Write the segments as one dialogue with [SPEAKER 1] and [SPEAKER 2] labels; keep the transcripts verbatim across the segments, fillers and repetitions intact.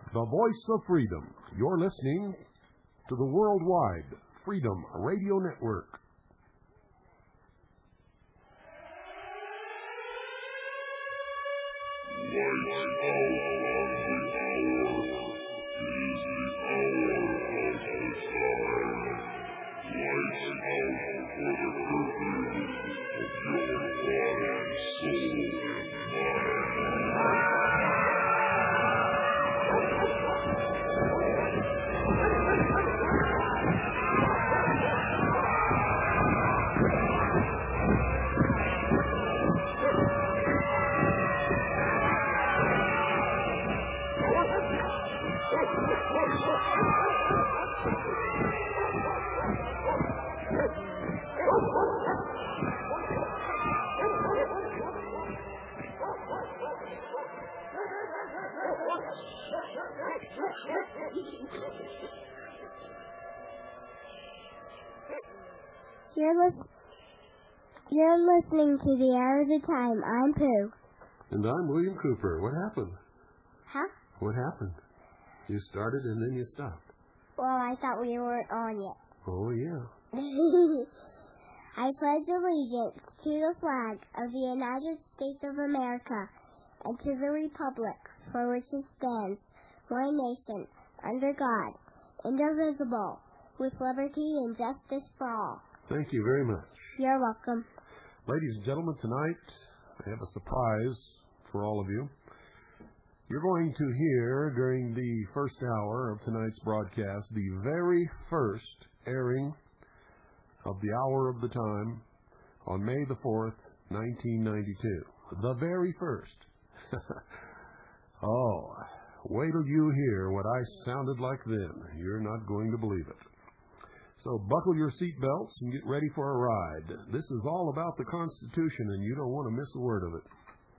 [SPEAKER 1] the voice of freedom. You're listening to the Worldwide Freedom Radio Network.
[SPEAKER 2] You're, li- you're listening to The Hour of the Time. I'm Pooh.
[SPEAKER 1] And I'm William Cooper. What happened?
[SPEAKER 2] Huh?
[SPEAKER 1] What happened? You started and then you stopped.
[SPEAKER 2] Well, I thought we weren't on yet.
[SPEAKER 1] Oh, yeah.
[SPEAKER 2] I pledge allegiance to the flag of the United States of America and to the republic for which it stands, one nation, under God, indivisible, with liberty and justice for all.
[SPEAKER 1] Thank you very much.
[SPEAKER 2] You're welcome.
[SPEAKER 1] Ladies and gentlemen, tonight I have a surprise for all of you. You're going to hear during the first hour of tonight's broadcast the very first airing of the Hour of the Time on May the fourth, nineteen ninety-two. The very first. Oh, wait till you hear what I sounded like then. You're not going to believe it. So buckle your seatbelts and get ready for a ride. This is all about the Constitution, and you don't want to miss a word of it.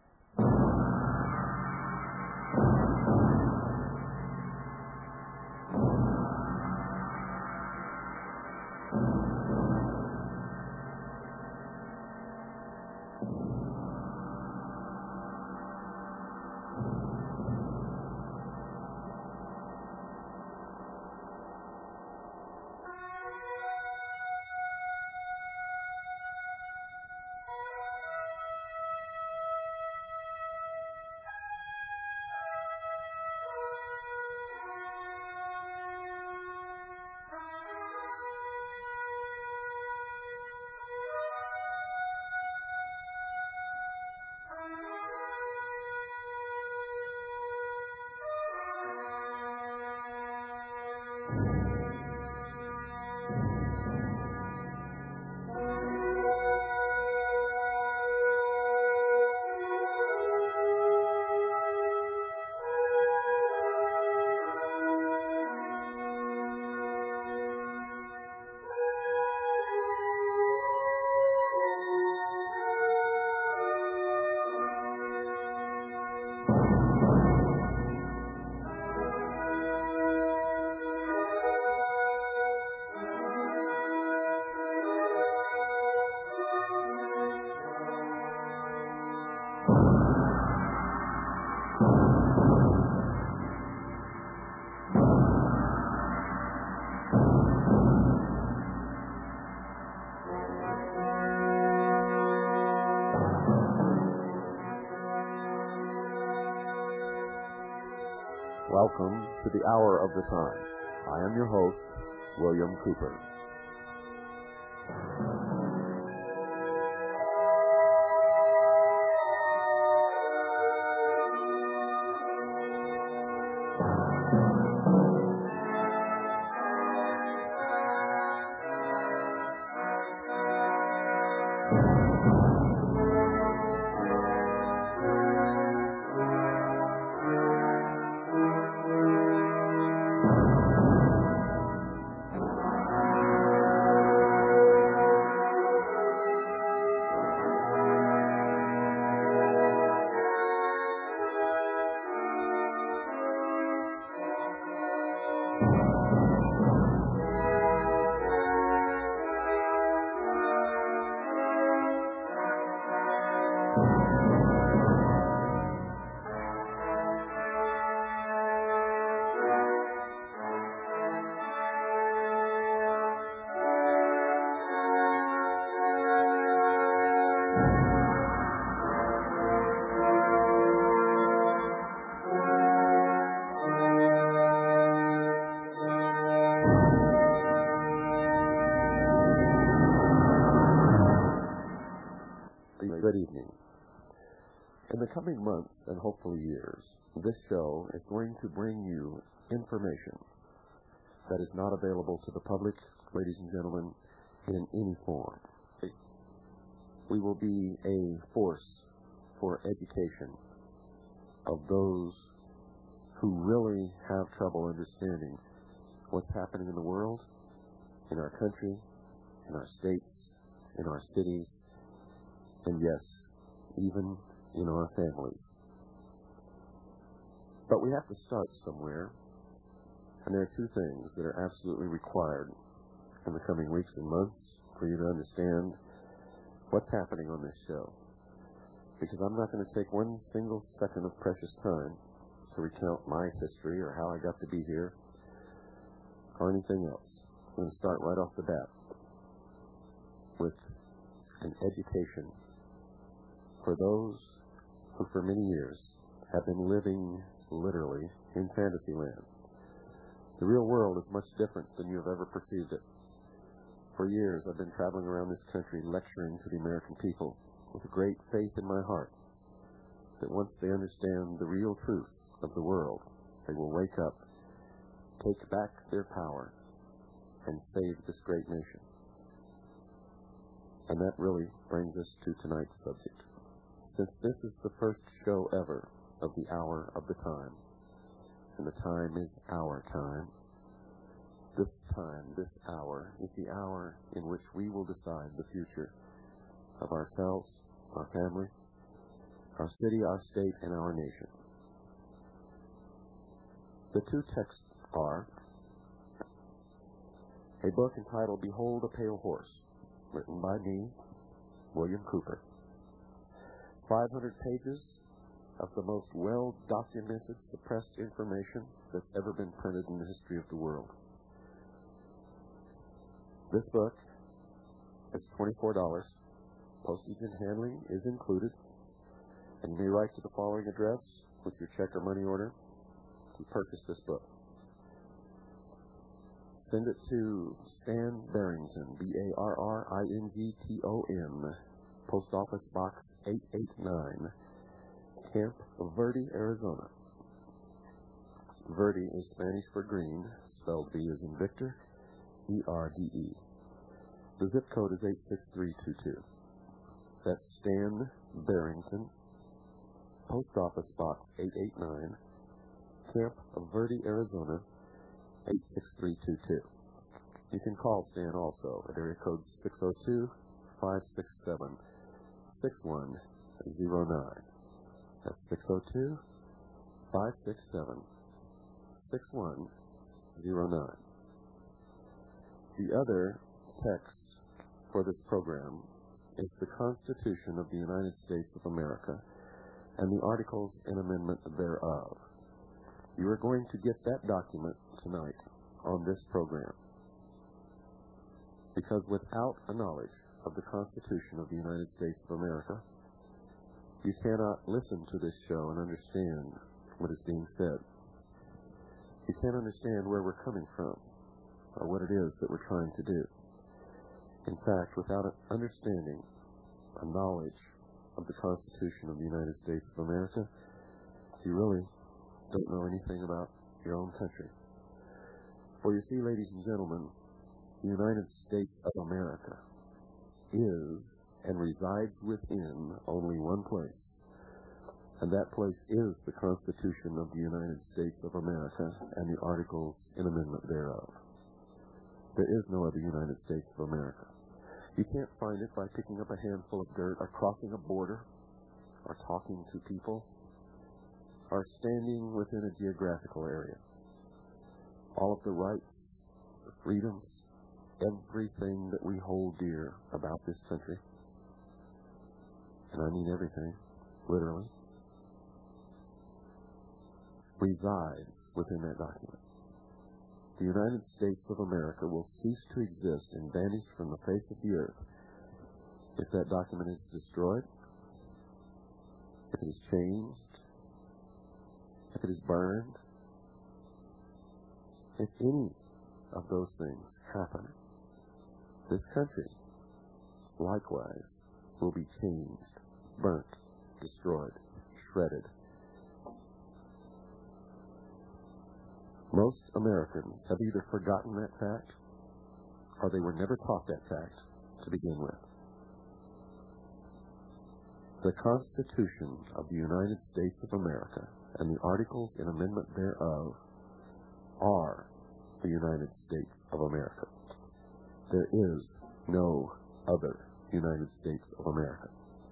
[SPEAKER 3] Welcome to the Hour of the Time. I am your host, William Cooper. coming months and hopefully years, this show is going to bring you information that is not available to the public, ladies and gentlemen, in any form. We will be a force for education of those who really have trouble understanding what's happening in the world, in our country, in our states, in our cities, and yes, even in our families. But we have to start somewhere, and there are two things that are absolutely required in the coming weeks and months for you to understand what's happening on this show. Because I'm not going to take one single second of precious time to recount my history or how I got to be here or anything else. I'm going to start right off the bat with an education for those who for many years have been living literally in fantasy land. The real world is much different than you have ever perceived it. For years, I've been traveling around this country lecturing to the American people with a great faith in my heart that once they understand the real truth of the world, they will wake up, take back their power, and save this great nation. And that really brings us to tonight's subject. Since this is the first show ever of the Hour of the Time, and the time is our time, this time, this hour, is the hour in which we will decide the future of ourselves, our family, our city, our state, and our nation. The two texts are a book entitled Behold a Pale Horse, written by me, William Cooper. It's five hundred pages of the most well-documented, suppressed information that's ever been printed in the history of the world. This book is twenty-four dollars. Postage and handling is included. And you may write to the following address with your check or money order to purchase this book. Send it to Stan Barrington, B A R R I N G T O N, Post Office Box eight eighty-nine, Camp Verde, Arizona. Verde is Spanish for green, spelled V as in Victor, E R D E. The zip code is eight six three two two. That's Stan Barrington, Post Office Box eight eighty-nine, Camp Verde, Arizona, eight six three two two. You can call Stan also at area code six oh two, five six seven, six one oh nine. That's six oh two, five six seven, six one oh nine. The other text for this program is the Constitution of the United States of America and the Articles and Amendment thereof. You are going to get that document tonight on this program. Because without a knowledge of the Constitution of the United States of America, you cannot listen to this show and understand what is being said. You can't understand where we're coming from or what it is that we're trying to do. In fact, without an understanding, a knowledge of the Constitution of the United States of America, you really don't know anything about your own country. For you see, ladies and gentlemen, the United States of America is and resides within only one place, and that place is the Constitution of the United States of America and the Articles and Amendment thereof. There is no other United States of America. You can't find it by picking up a handful of dirt or crossing a border or talking to people or standing within a geographical area. All of the rights, the freedoms, everything that we hold dear about this country, and I mean everything, literally, resides within that document. The United States of America will cease to exist and vanish from the face of the earth if that document is destroyed, if it is changed, if it is burned, if any of those things happen. This country, likewise, will be changed, burnt, destroyed, shredded. Most Americans have either forgotten that fact or they were never taught that fact to begin with. The Constitution of the United States of America and the articles in amendment thereof are the United States of America. There is no other United States of America.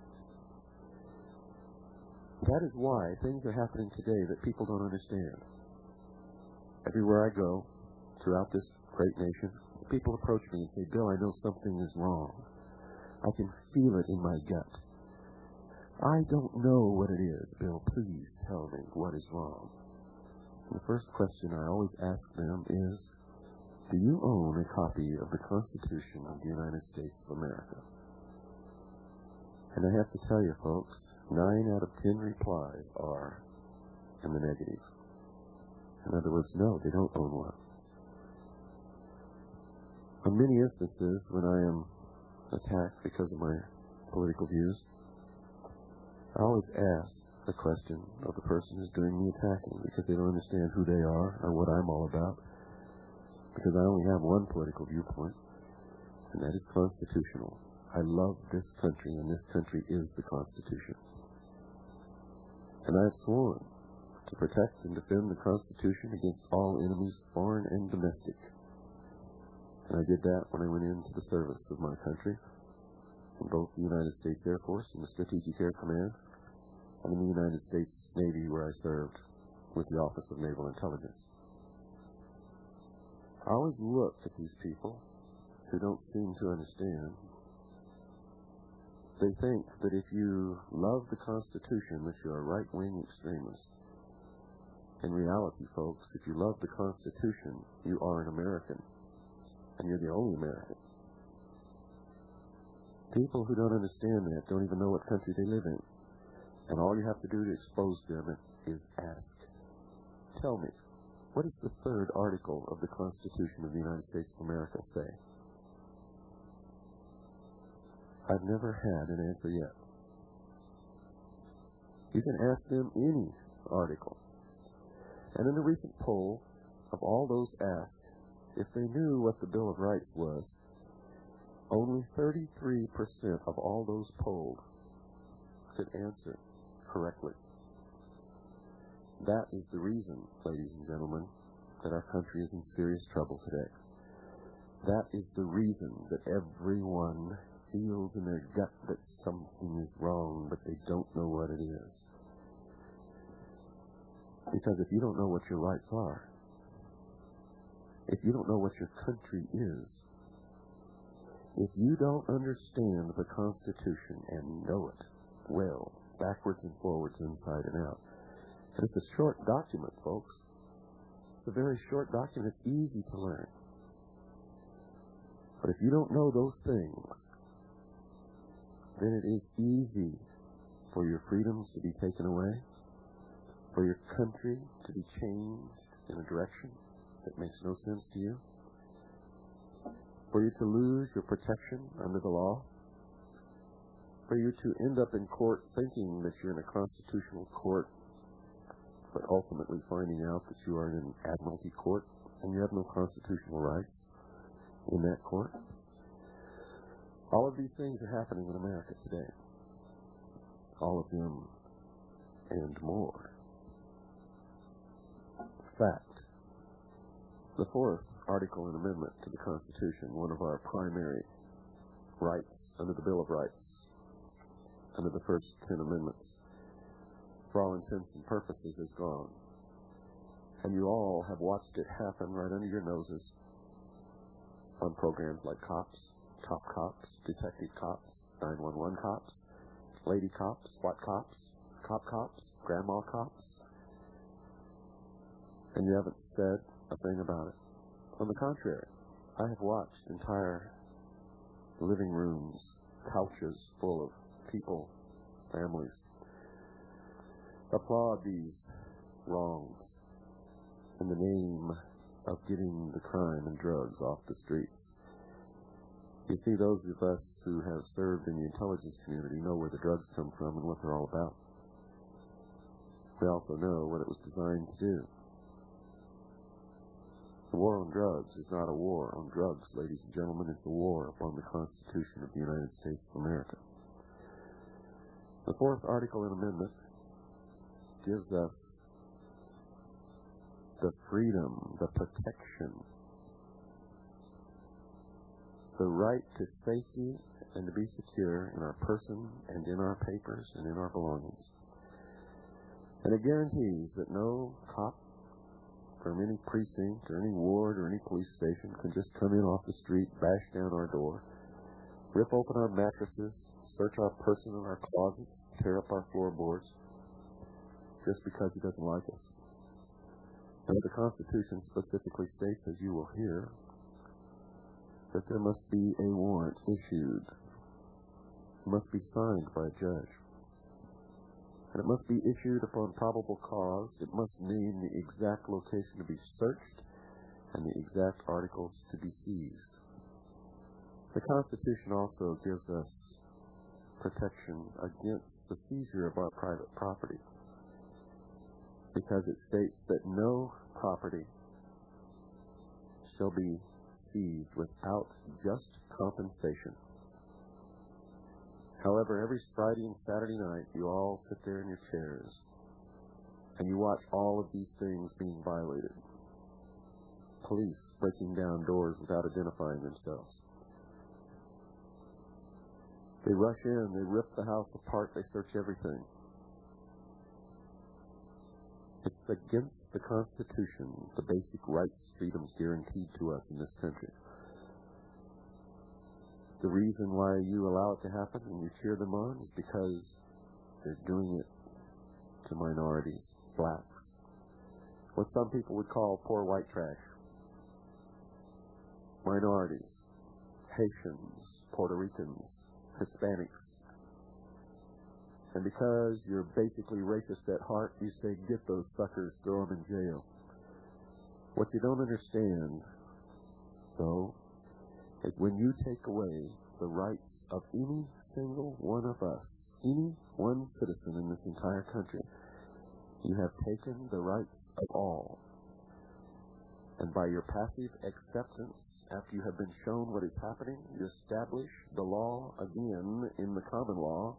[SPEAKER 3] That is why things are happening today that people don't understand. Everywhere I go throughout this great nation, people approach me and say, Bill, I know something is wrong. I can feel it in my gut. I don't know what it is, Bill. Please tell me what is wrong. And the first question I always ask them is, do you own a copy of the Constitution of the United States of America? And I have to tell you, folks, nine out of ten replies are in the negative. In other words, no, they don't own one. In many instances, when I am attacked because of my political views, I always ask the question of the person who's doing the attacking because they don't understand who they are or what I'm all about. Because I only have one political viewpoint, and that is constitutional. I love this country, and this country is the Constitution. And I have sworn to protect and defend the Constitution against all enemies, foreign and domestic. And I did that when I went into the service of my country, in both the United States Air Force and the Strategic Air Command, and in the United States Navy, where I served with the Office of Naval Intelligence. I always look at these people who don't seem to understand. They think that if you love the Constitution, that you're a right-wing extremist. In reality, folks, if you love the Constitution, you are an American, and you're the only American. People who don't understand that don't even know what country they live in. And all you have to do to expose them is ask. Tell me, what does the third article of the Constitution of the United States of America say? I've never had an answer yet. You can ask them any article. And in a recent poll of all those asked, if they knew what the Bill of Rights was, only thirty-three percent of all those polled could answer correctly. That is the reason, ladies and gentlemen, that our country is in serious trouble today. That is the reason that everyone feels in their gut that something is wrong, but they don't know what it is. Because if you don't know what your rights are, if you don't know what your country is, if you don't understand the Constitution and know it well, backwards and forwards, inside and out, and it's a short document, folks. It's a very short document. It's easy to learn. But if you don't know those things, then it is easy for your freedoms to be taken away, for your country to be changed in a direction that makes no sense to you, for you to lose your protection under the law, for you to end up in court thinking that you're in a constitutional court, but ultimately finding out that you are in an admiralty court and you have no constitutional rights in that court. All of these things are happening in America today. All of them and more. Fact. The fourth article and amendment to the Constitution, one of our primary rights under the Bill of Rights, under the first ten amendments, for all intents and purposes, is gone. And you all have watched it happen right under your noses on programs like Cops, Top Cops, Detective Cops, nine one one Cops, Lady Cops, SWAT Cops, Cop Cops, Grandma Cops. And you haven't said a thing about it. On the contrary, I have watched entire living rooms, couches full of people, families, applaud these wrongs in the name of getting the crime and drugs off the streets. You see, those of us who have served in the intelligence community know where the drugs come from and what they're all about. We also know what it was designed to do. The war on drugs is not a war on drugs, ladies and gentlemen. It's a war upon the Constitution of the United States of America. The fourth article and amendment gives us the freedom, the protection, the right to safety and to be secure in our person and in our papers and in our belongings. And it guarantees that no cop from any precinct or any ward or any police station can just come in off the street, bash down our door, rip open our mattresses, search our person and our closets, tear up our floorboards, just because he doesn't like us. And the Constitution specifically states, as you will hear, that there must be a warrant issued. It must be signed by a judge. And it must be issued upon probable cause. It must name the exact location to be searched and the exact articles to be seized. The Constitution also gives us protection against the seizure of our private property, because it states that no property shall be seized without just compensation. However, every Friday and Saturday night, you all sit there in your chairs and you watch all of these things being violated. Police breaking down doors without identifying themselves. They rush in, they rip the house apart, they search everything. It's against the Constitution, the basic rights, freedoms guaranteed to us in this country. The reason why you allow it to happen and you cheer them on is because they're doing it to minorities, blacks, what some people would call poor white trash. Minorities, Haitians, Puerto Ricans, Hispanics. And because you're basically racist at heart, you say, get those suckers, throw them in jail. What you don't understand, though, is when you take away the rights of any single one of us, any one citizen in this entire country, you have taken the rights of all. And by your passive acceptance, after you have been shown what is happening, you establish the law again in the common law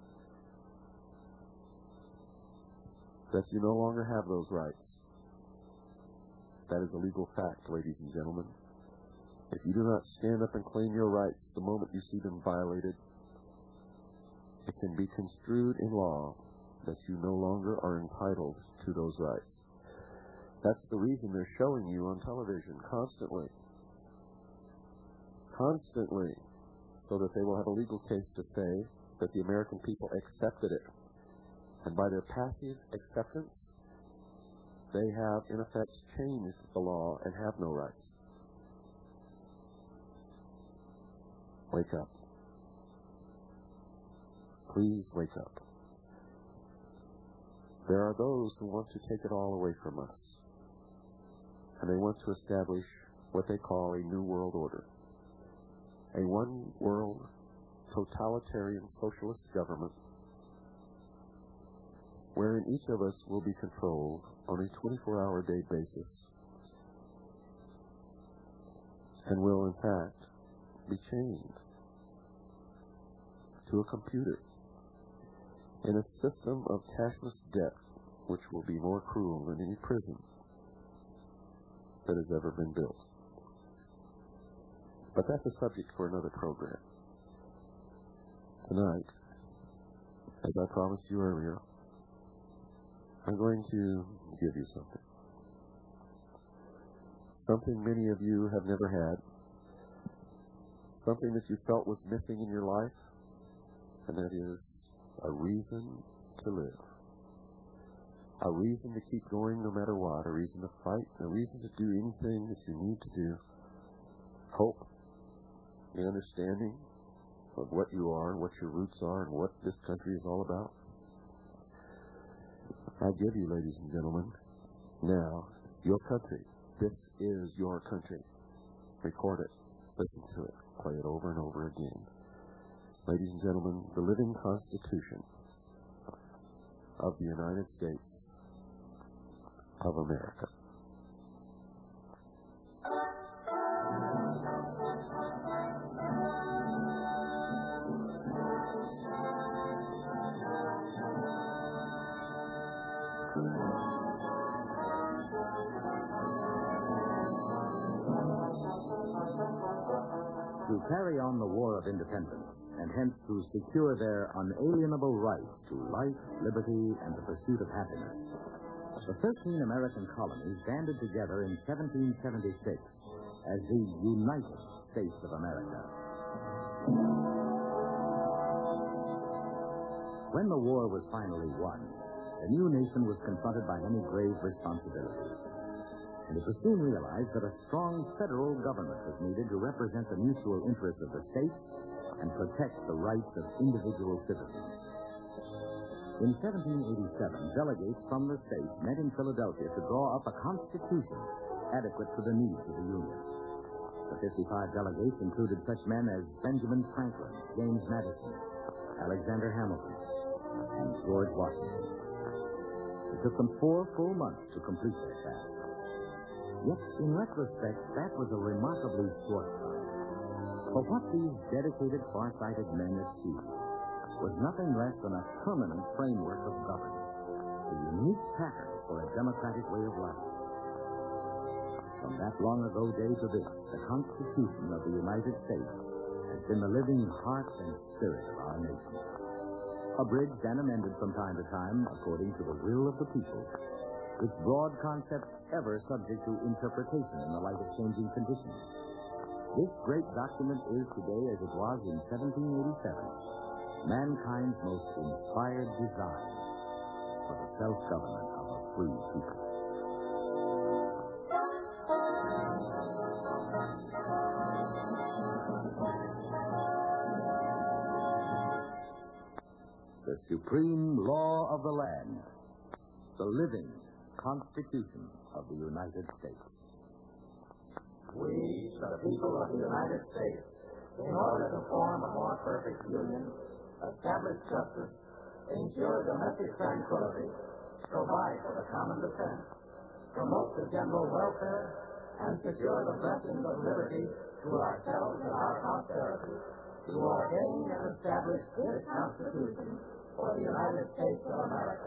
[SPEAKER 3] that you no longer have those rights. That is a legal fact, ladies and gentlemen. If you do not stand up and claim your rights the moment you see them violated, it can be construed in law that you no longer are entitled to those rights. That's the reason they're showing you on television constantly. Constantly. So that they will have a legal case to say that the American people accepted it. And by their passive acceptance, they have, in effect, changed the law and have no rights. Wake up. Please wake up. There are those who want to take it all away from us. And they want to establish what they call a new world order. A one-world totalitarian socialist government wherein each of us will be controlled on a twenty-four hour day basis and will, in fact, be chained to a computer in a system of cashless debt which will be more cruel than any prison that has ever been built. But that's a subject for another program. Tonight, as I promised you earlier, I'm going to give you something. Something many of you have never had. Something that you felt was missing in your life, and that is a reason to live. A reason to keep going no matter what, a reason to fight, a reason to do anything that you need to do. Hope, the understanding of what you are, what your roots are, and what this country is all about. I give you, ladies and gentlemen, now, your country. This is your country. Record it. Listen to it. Play it over and over again. Ladies and gentlemen, the living Constitution of the United States of America.
[SPEAKER 4] To carry on the War of Independence, and hence to secure their unalienable rights to life, liberty, and the pursuit of happiness, the thirteen American colonies banded together in seventeen seventy-six as the United States of America. When the war was finally won, the new nation was confronted by many grave responsibilities. And it was soon realized that a strong federal government was needed to represent the mutual interests of the states and protect the rights of individual citizens. In seventeen eighty-seven, delegates from the states met in Philadelphia to draw up a constitution adequate to the needs of the Union. The fifty-five delegates included such men as Benjamin Franklin, James Madison, Alexander Hamilton, and George Washington. It took them four full months to complete their task. Yet, in retrospect, that was a remarkably short time. For what these dedicated, far-sighted men achieved was nothing less than a permanent framework of government, a unique pattern for a democratic way of life. From that long-ago day to this, the Constitution of the United States has been the living heart and spirit of our nation. Abridged and amended from time to time according to the will of the people, its broad concepts ever subject to interpretation in the light of changing conditions. This great document is today, as it was in seventeen eighty-seven, mankind's most inspired design for the self-government of a free people. The supreme law of the land, the living Constitution of the United States.
[SPEAKER 5] We, the people of the United States, in order to form a more perfect union, establish justice, ensure domestic tranquility, provide for the common defense, promote the general welfare, and secure the blessings of liberty to ourselves and our posterity, to ordain and establish this Constitution for the United States of America.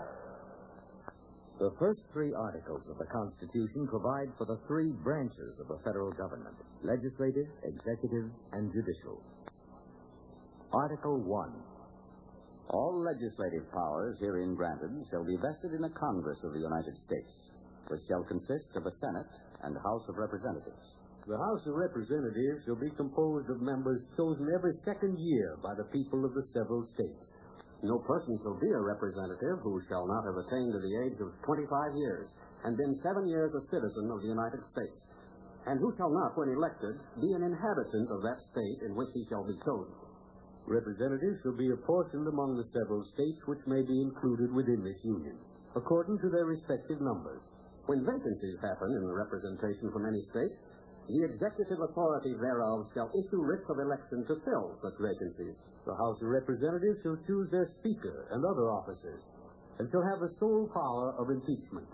[SPEAKER 4] The first three articles of the Constitution provide for the three branches of the federal government: legislative, executive, and judicial. Article one.
[SPEAKER 6] All legislative powers herein granted shall be vested in a Congress of the United States, which shall consist of a Senate and House of Representatives.
[SPEAKER 7] The House of Representatives shall be composed of members chosen every second year by the people of the several states. No person shall be a representative who shall not have attained to the age of twenty-five years and been seven years a citizen of the United States, and who shall not, when elected, be an inhabitant of that state in which he shall be chosen. Representatives shall be apportioned among the several states which may be included within this union, according to their respective numbers. When vacancies happen in the representation from any state, the executive authority thereof shall issue writs of election to fill such vacancies. The House of Representatives shall choose their Speaker and other officers, and shall have the sole power of impeachment.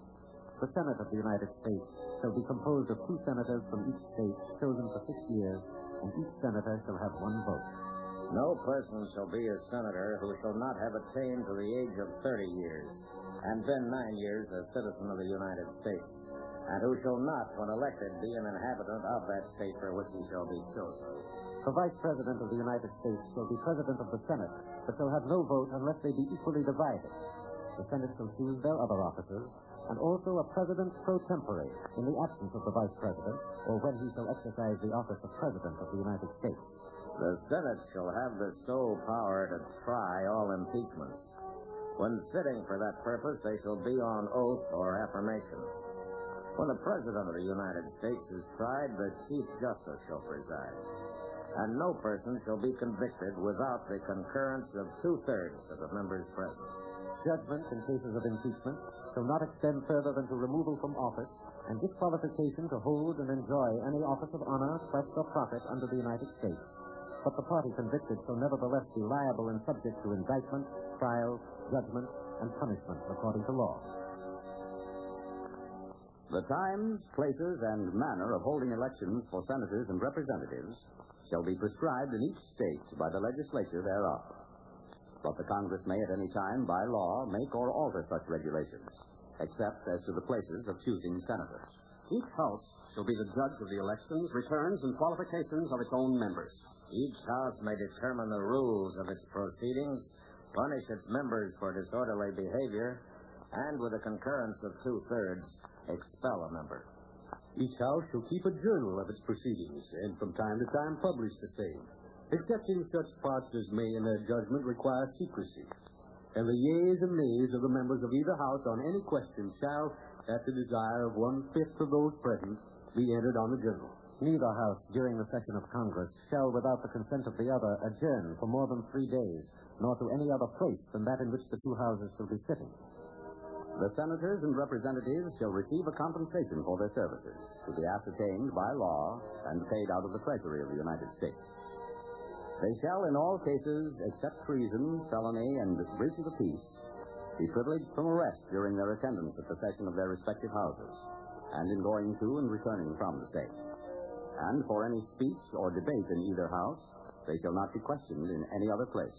[SPEAKER 8] The Senate of the United States shall be composed of two senators from each state, chosen for six years, and each senator shall have one vote.
[SPEAKER 9] No person shall be a senator who shall not have attained to the age of thirty years, and been nine years a citizen of the United States, and who shall not, when elected, be an inhabitant of that state for which he shall be chosen.
[SPEAKER 8] The Vice President of the United States shall be President of the Senate, but shall have no vote unless they be equally divided. The Senate shall choose their other officers, and also a President pro tempore in the absence of the Vice President, or when he shall exercise the office of President of the United States.
[SPEAKER 9] The Senate shall have the sole power to try all impeachments. When sitting for that purpose, they shall be on oath or affirmation. When the President of the United States is tried, the Chief Justice shall preside. And no person shall be convicted without the concurrence of two-thirds of the members present.
[SPEAKER 8] Judgment in cases of impeachment shall not extend further than to removal from office and disqualification to hold and enjoy any office of honor, trust, or profit under the United States. But the party convicted shall nevertheless be liable and subject to indictment, trial, judgment, and punishment according to law.
[SPEAKER 6] The times, places, and manner of holding elections for senators and representatives shall be prescribed in each state by the legislature thereof. But the Congress may at any time, by law, make or alter such regulations, except as to the places of choosing senators.
[SPEAKER 7] Each House shall be the judge of the elections, returns, and qualifications of its own members.
[SPEAKER 9] Each House may determine the rules of its proceedings, punish its members for disorderly behavior, and, with the concurrence of two-thirds, expel a member.
[SPEAKER 7] Each House shall keep a journal of its proceedings, and from time to time publish the same, excepting such parts as may, in their judgment, require secrecy. And the yeas and nays of the members of either House on any question shall, at the desire of one-fifth of those present, be entered on the journal.
[SPEAKER 8] Neither House, during the session of Congress, shall, without the consent of the other, adjourn for more than three days, nor to any other place than that in which the two Houses shall be sitting.
[SPEAKER 6] The senators and representatives shall receive a compensation for their services, to be ascertained by law and paid out of the Treasury of the United States. They shall, in all cases, except treason, felony, and breach of the peace, be privileged from arrest during their attendance at the session of their respective houses, and in going to and returning from the state. And for any speech or debate in either house, they shall not be questioned in any other place.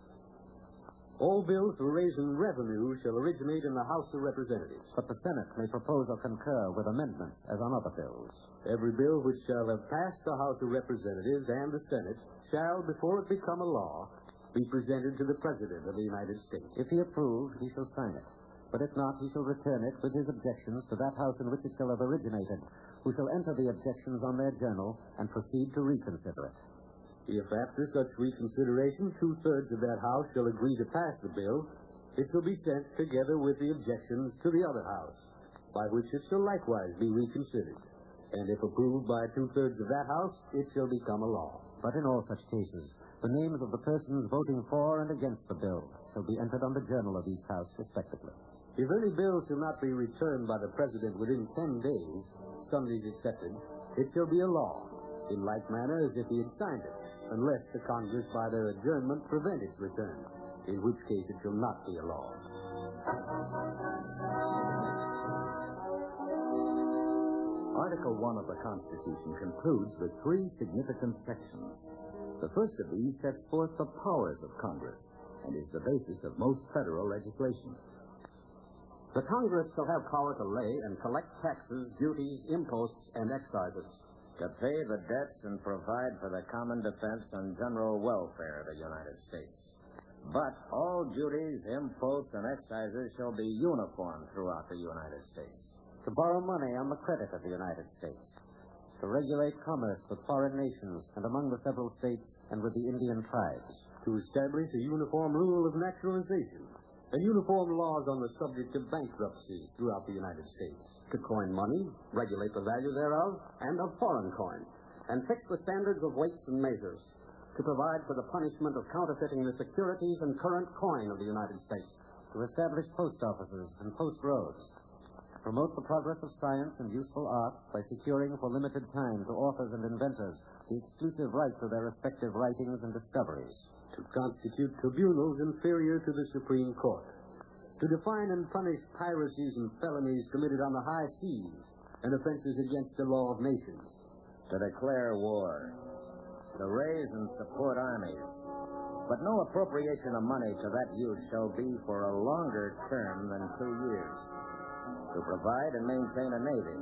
[SPEAKER 7] All bills for raising revenue shall originate in the House of Representatives.
[SPEAKER 8] But the Senate may propose or concur with amendments as on other bills.
[SPEAKER 7] Every bill which shall have passed the House of Representatives and the Senate shall, before it become a law, be presented to the President of the United States.
[SPEAKER 8] If he approve, he shall sign it. But if not, he shall return it with his objections to that House in which it shall have originated, who shall enter the objections on their journal and proceed to reconsider it.
[SPEAKER 7] If after such reconsideration two-thirds of that House shall agree to pass the bill, it shall be sent together with the objections to the other House, by which it shall likewise be reconsidered. And if approved by two-thirds of that House, it shall become a law.
[SPEAKER 8] But in all such cases, the names of the persons voting for and against the bill shall be entered on the journal of each House, respectively.
[SPEAKER 7] If any bill shall not be returned by the President within ten days, Sundays excepted, it shall be a law, in like manner as if he had signed it, unless the Congress by their adjournment prevent its return, in which case it shall not be a law.
[SPEAKER 4] Article one of the Constitution concludes with three significant sections. The first of these sets forth the powers of Congress and is the basis of most federal legislation.
[SPEAKER 7] The Congress shall have power to lay and collect taxes, duties, imposts, and excises,
[SPEAKER 9] to pay the debts and provide for the common defense and general welfare of the United States. But all duties, imposts, and excises shall be uniform throughout the United States.
[SPEAKER 8] To borrow money on the credit of the United States. To regulate commerce with foreign nations and among the several states and with the Indian tribes.
[SPEAKER 7] To establish a uniform rule of naturalization and uniform laws on the subject of bankruptcies throughout the United States. To coin money, regulate the value thereof, and of foreign coin, and fix the standards of weights and measures. To provide for the punishment of counterfeiting the securities and current coin of the United States.
[SPEAKER 8] To establish post offices and post roads. To promote the progress of science and useful arts by securing for limited time to authors and inventors the exclusive right to their respective writings and discoveries.
[SPEAKER 7] To constitute tribunals inferior to the Supreme Court. To define and punish piracies and felonies committed on the high seas and offenses against the law of nations.
[SPEAKER 9] To declare war. To raise and support armies. But no appropriation of money to that use shall be for a longer term than two years. To provide and maintain a navy.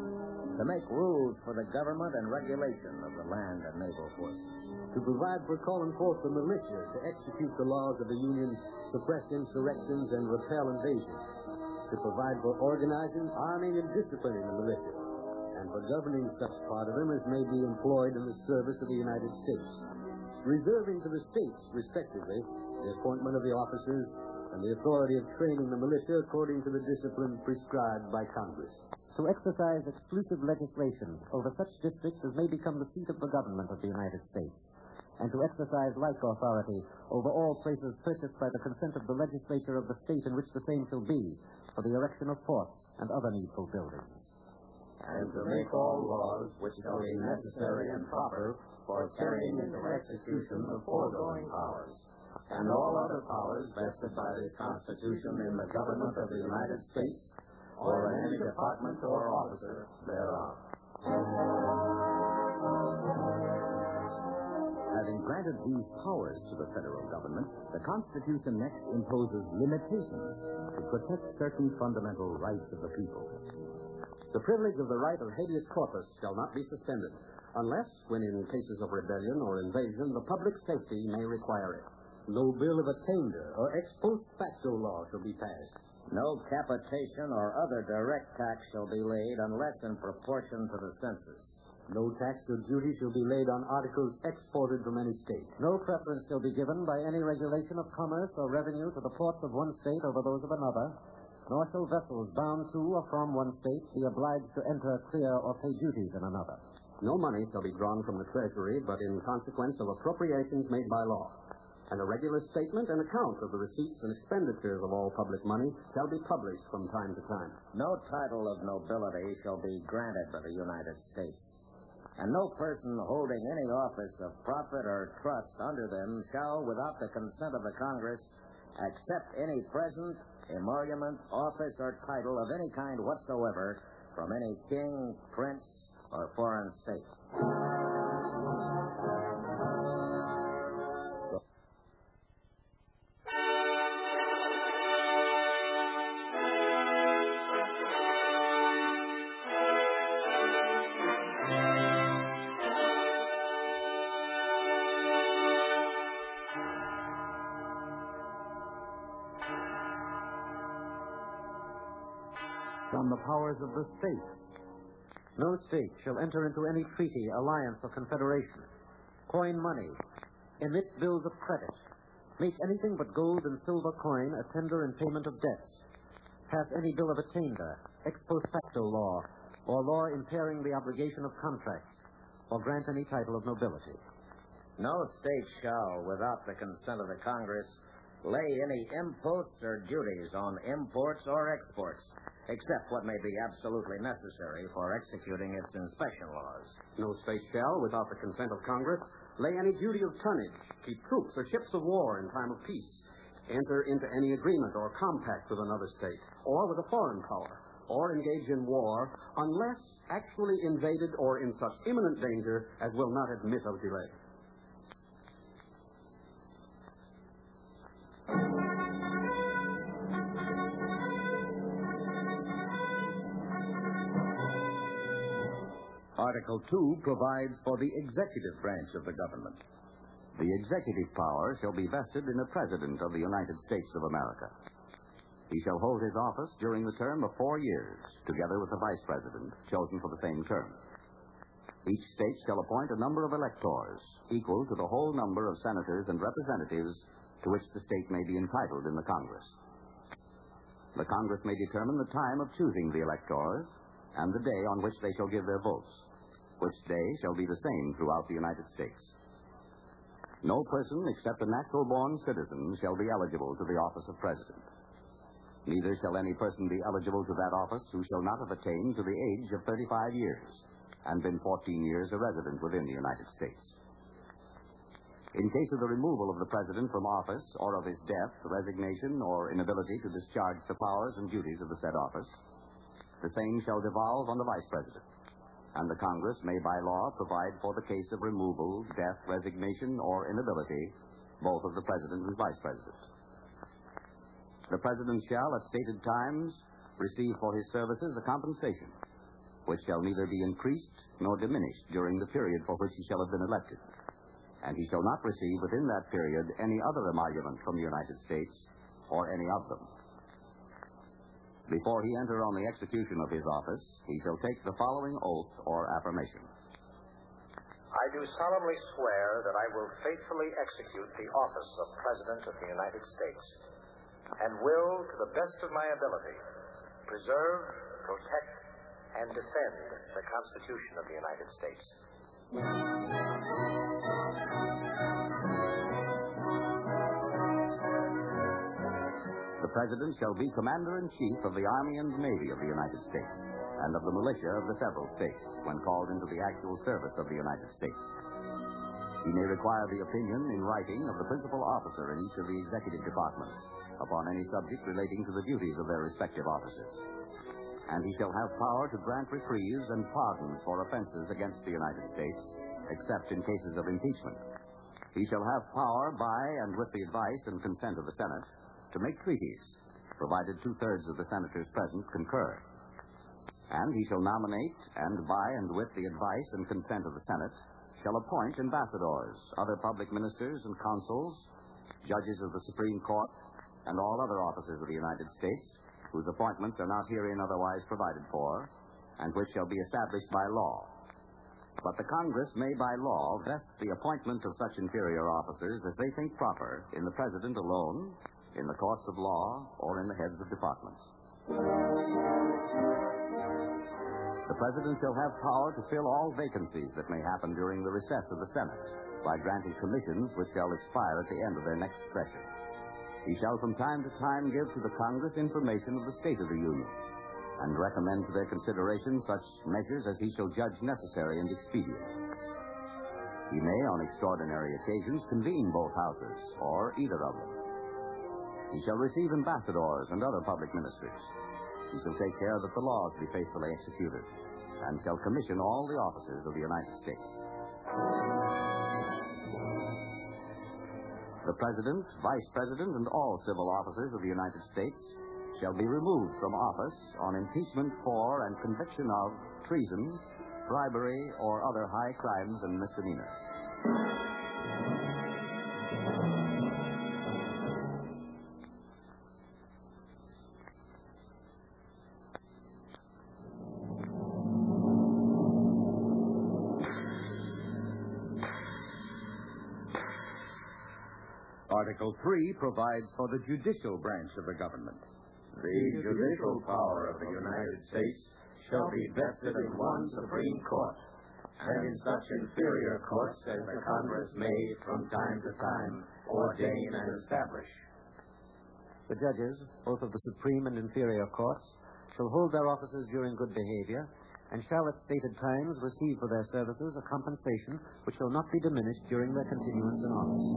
[SPEAKER 9] To make rules for the government and regulation of the land and naval forces.
[SPEAKER 7] To provide for calling forth the militia to execute the laws of the Union, suppress insurrections, and repel invasions. To provide for organizing, arming, and disciplining the militia, and for governing such part of them as may be employed in the service of the United States, reserving to the states, respectively, the appointment of the officers and the authority of training the militia according to the discipline prescribed by Congress.
[SPEAKER 8] To exercise exclusive legislation over such districts as may become the seat of the government of the United States, and to exercise like authority over all places purchased by the consent of the legislature of the state in which the same shall be, for the erection of forts and other needful buildings.
[SPEAKER 9] And to make all laws which shall be necessary and proper for carrying into execution the foregoing powers, and all other powers vested by this Constitution in the government of the United States,
[SPEAKER 7] or in any department or officer thereof.
[SPEAKER 4] Having granted these powers to the federal government, the Constitution next imposes limitations to protect certain fundamental rights of the people.
[SPEAKER 7] The privilege of the right of habeas corpus shall not be suspended, unless, when in cases of rebellion or invasion, the public safety may require it. No bill of attainder or ex post facto law shall be passed.
[SPEAKER 9] No capitation or other direct tax shall be laid unless in proportion to the census.
[SPEAKER 7] No tax or duty shall be laid on articles exported from any state.
[SPEAKER 8] No preference shall be given by any regulation of commerce or revenue to the ports of one state over those of another, nor shall vessels bound to or from one state be obliged to enter, clear, or pay duties in another.
[SPEAKER 7] No money shall be drawn from the Treasury but in consequence of appropriations made by law. And a regular statement and account of the receipts and expenditures of all public money shall be published from time to time.
[SPEAKER 9] No title of nobility shall be granted by the United States. And no person holding any office of profit or trust under them shall, without the consent of the Congress, accept any present, emolument, office, or title of any kind whatsoever from any king, prince, or foreign state.
[SPEAKER 8] From the powers of the states. No state shall enter into any treaty, alliance, or confederation, coin money, emit bills of credit, make anything but gold and silver coin a tender in payment of debts, pass any bill of attainder, ex post facto law, or law impairing the obligation of contracts, or grant any title of nobility.
[SPEAKER 9] No state shall, without the consent of the Congress, lay any imposts or duties on imports or exports, except what may be absolutely necessary for executing its inspection laws.
[SPEAKER 7] No state shall, without the consent of Congress, lay any duty of tonnage, keep troops or ships of war in time of peace, enter into any agreement or compact with another state, or with a foreign power, or engage in war, unless actually invaded or in such imminent danger as will not admit of delay.
[SPEAKER 4] Article two provides for the executive branch of the government. The executive power shall be vested in the President of the United States of America. He shall hold his office during the term of four years, together with the Vice President, chosen for the same term. Each state shall appoint a number of electors, equal to the whole number of senators and representatives to which the state may be entitled in the Congress. The Congress may determine the time of choosing the electors and the day on which they shall give their votes, which day shall be the same throughout the United States. No person except a natural-born citizen shall be eligible to the office of President. Neither shall any person be eligible to that office who shall not have attained to the age of thirty-five years and been fourteen years a resident within the United States. In case of the removal of the President from office or of his death, resignation, or inability to discharge the powers and duties of the said office, the same shall devolve on the Vice President, and the Congress may by law provide for the case of removal, death, resignation, or inability, both of the President and Vice President. The President shall, at stated times, receive for his services a compensation, which shall neither be increased nor diminished during the period for which he shall have been elected, and he shall not receive within that period any other emolument from the United States or any of them. Before he enter on the execution of his office, he shall take the following oath or affirmation.
[SPEAKER 10] I do solemnly swear that I will faithfully execute the office of President of the United States and will, to the best of my ability, preserve, protect, and defend the Constitution of the United States.
[SPEAKER 4] The President shall be Commander-in-Chief of the Army and Navy of the United States and of the militia of the several states when called into the actual service of the United States. He may require the opinion in writing of the principal officer in each of the executive departments upon any subject relating to the duties of their respective offices.
[SPEAKER 6] and he shall have power to grant reprieves and pardons for offenses against the United States, except in cases of impeachment. He shall have power by and with the advice and consent of the Senate to make treaties, provided two-thirds of the senators present concur. And he shall nominate, and by and with the advice and consent of the Senate, shall appoint ambassadors, other public ministers and consuls, judges of the Supreme Court, and all other officers of the United States, whose appointments are not herein otherwise provided for, and which shall be established by law. But the Congress may by law vest the appointment of such inferior officers as they think proper in the President alone, in the courts of law, or in the heads of departments. The President shall have power to fill all vacancies that may happen during the recess of the Senate by granting commissions which shall expire at the end of their next session. He shall from time to time give to the Congress information of the state of the Union and recommend to their consideration such measures as he shall judge necessary and expedient. He may, on extraordinary occasions, convene both houses or either of them. He shall receive ambassadors and other public ministers. He shall take care that the laws be faithfully executed, and shall commission all the officers of the United States. The President, Vice President, and all civil officers of the United States shall be removed from office on impeachment for and conviction of treason, bribery, or other high crimes and misdemeanors.
[SPEAKER 11] Article three provides for the judicial branch of the government.
[SPEAKER 12] The judicial power of the United States shall be vested in one Supreme Court, and in such inferior courts as the Congress may, from time to time, ordain and establish.
[SPEAKER 8] The judges, both of the Supreme and inferior courts, shall hold their offices during good behavior, and shall at stated times receive for their services a compensation which shall not be diminished during their continuance in office.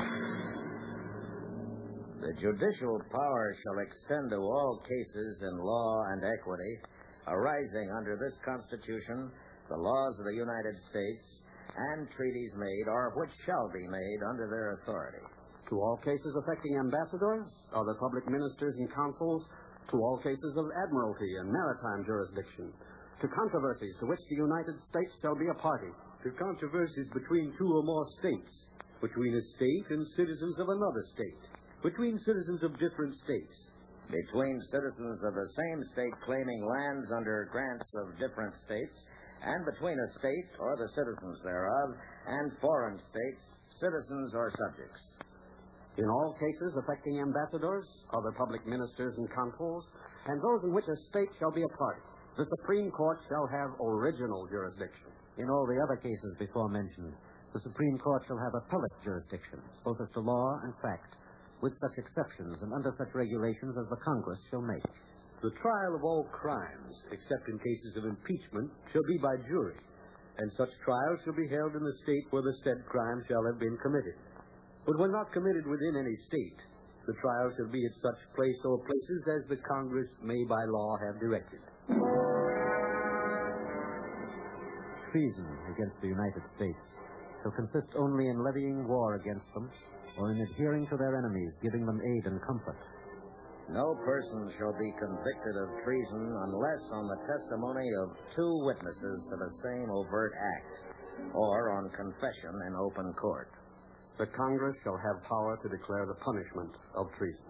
[SPEAKER 9] The judicial power shall extend to all cases in law and equity arising under this Constitution, the laws of the United States, and treaties made or which shall be made under their authority.
[SPEAKER 7] To all cases affecting ambassadors, other public ministers and consuls, to all cases of admiralty and maritime jurisdiction, to controversies to which the United States shall be a party,
[SPEAKER 13] to controversies between two or more states, between a state and citizens of another state, between citizens of different states,
[SPEAKER 9] between citizens of the same state claiming lands under grants of different states, and between a state or the citizens thereof and foreign states, citizens or subjects.
[SPEAKER 7] In all cases affecting ambassadors, other public ministers and consuls, and those in which a state shall be a party, the Supreme Court shall have original jurisdiction.
[SPEAKER 8] In all the other cases before mentioned, the Supreme Court shall have appellate jurisdiction, both as to law and fact, with such exceptions and under such regulations as the Congress shall make.
[SPEAKER 13] The trial of all crimes, except in cases of impeachment, shall be by jury, and such trials shall be held in the state where the said crime shall have been committed. But when not committed within any state, the trial shall be at such place or places as the Congress may by law have directed.
[SPEAKER 8] Treason against the United States shall consist only in levying war against them, or in adhering to their enemies, giving them aid and comfort.
[SPEAKER 9] No person shall be convicted of treason unless on the testimony of two witnesses to the same overt act, or on confession in open court.
[SPEAKER 7] The Congress shall have power to declare the punishment of treason.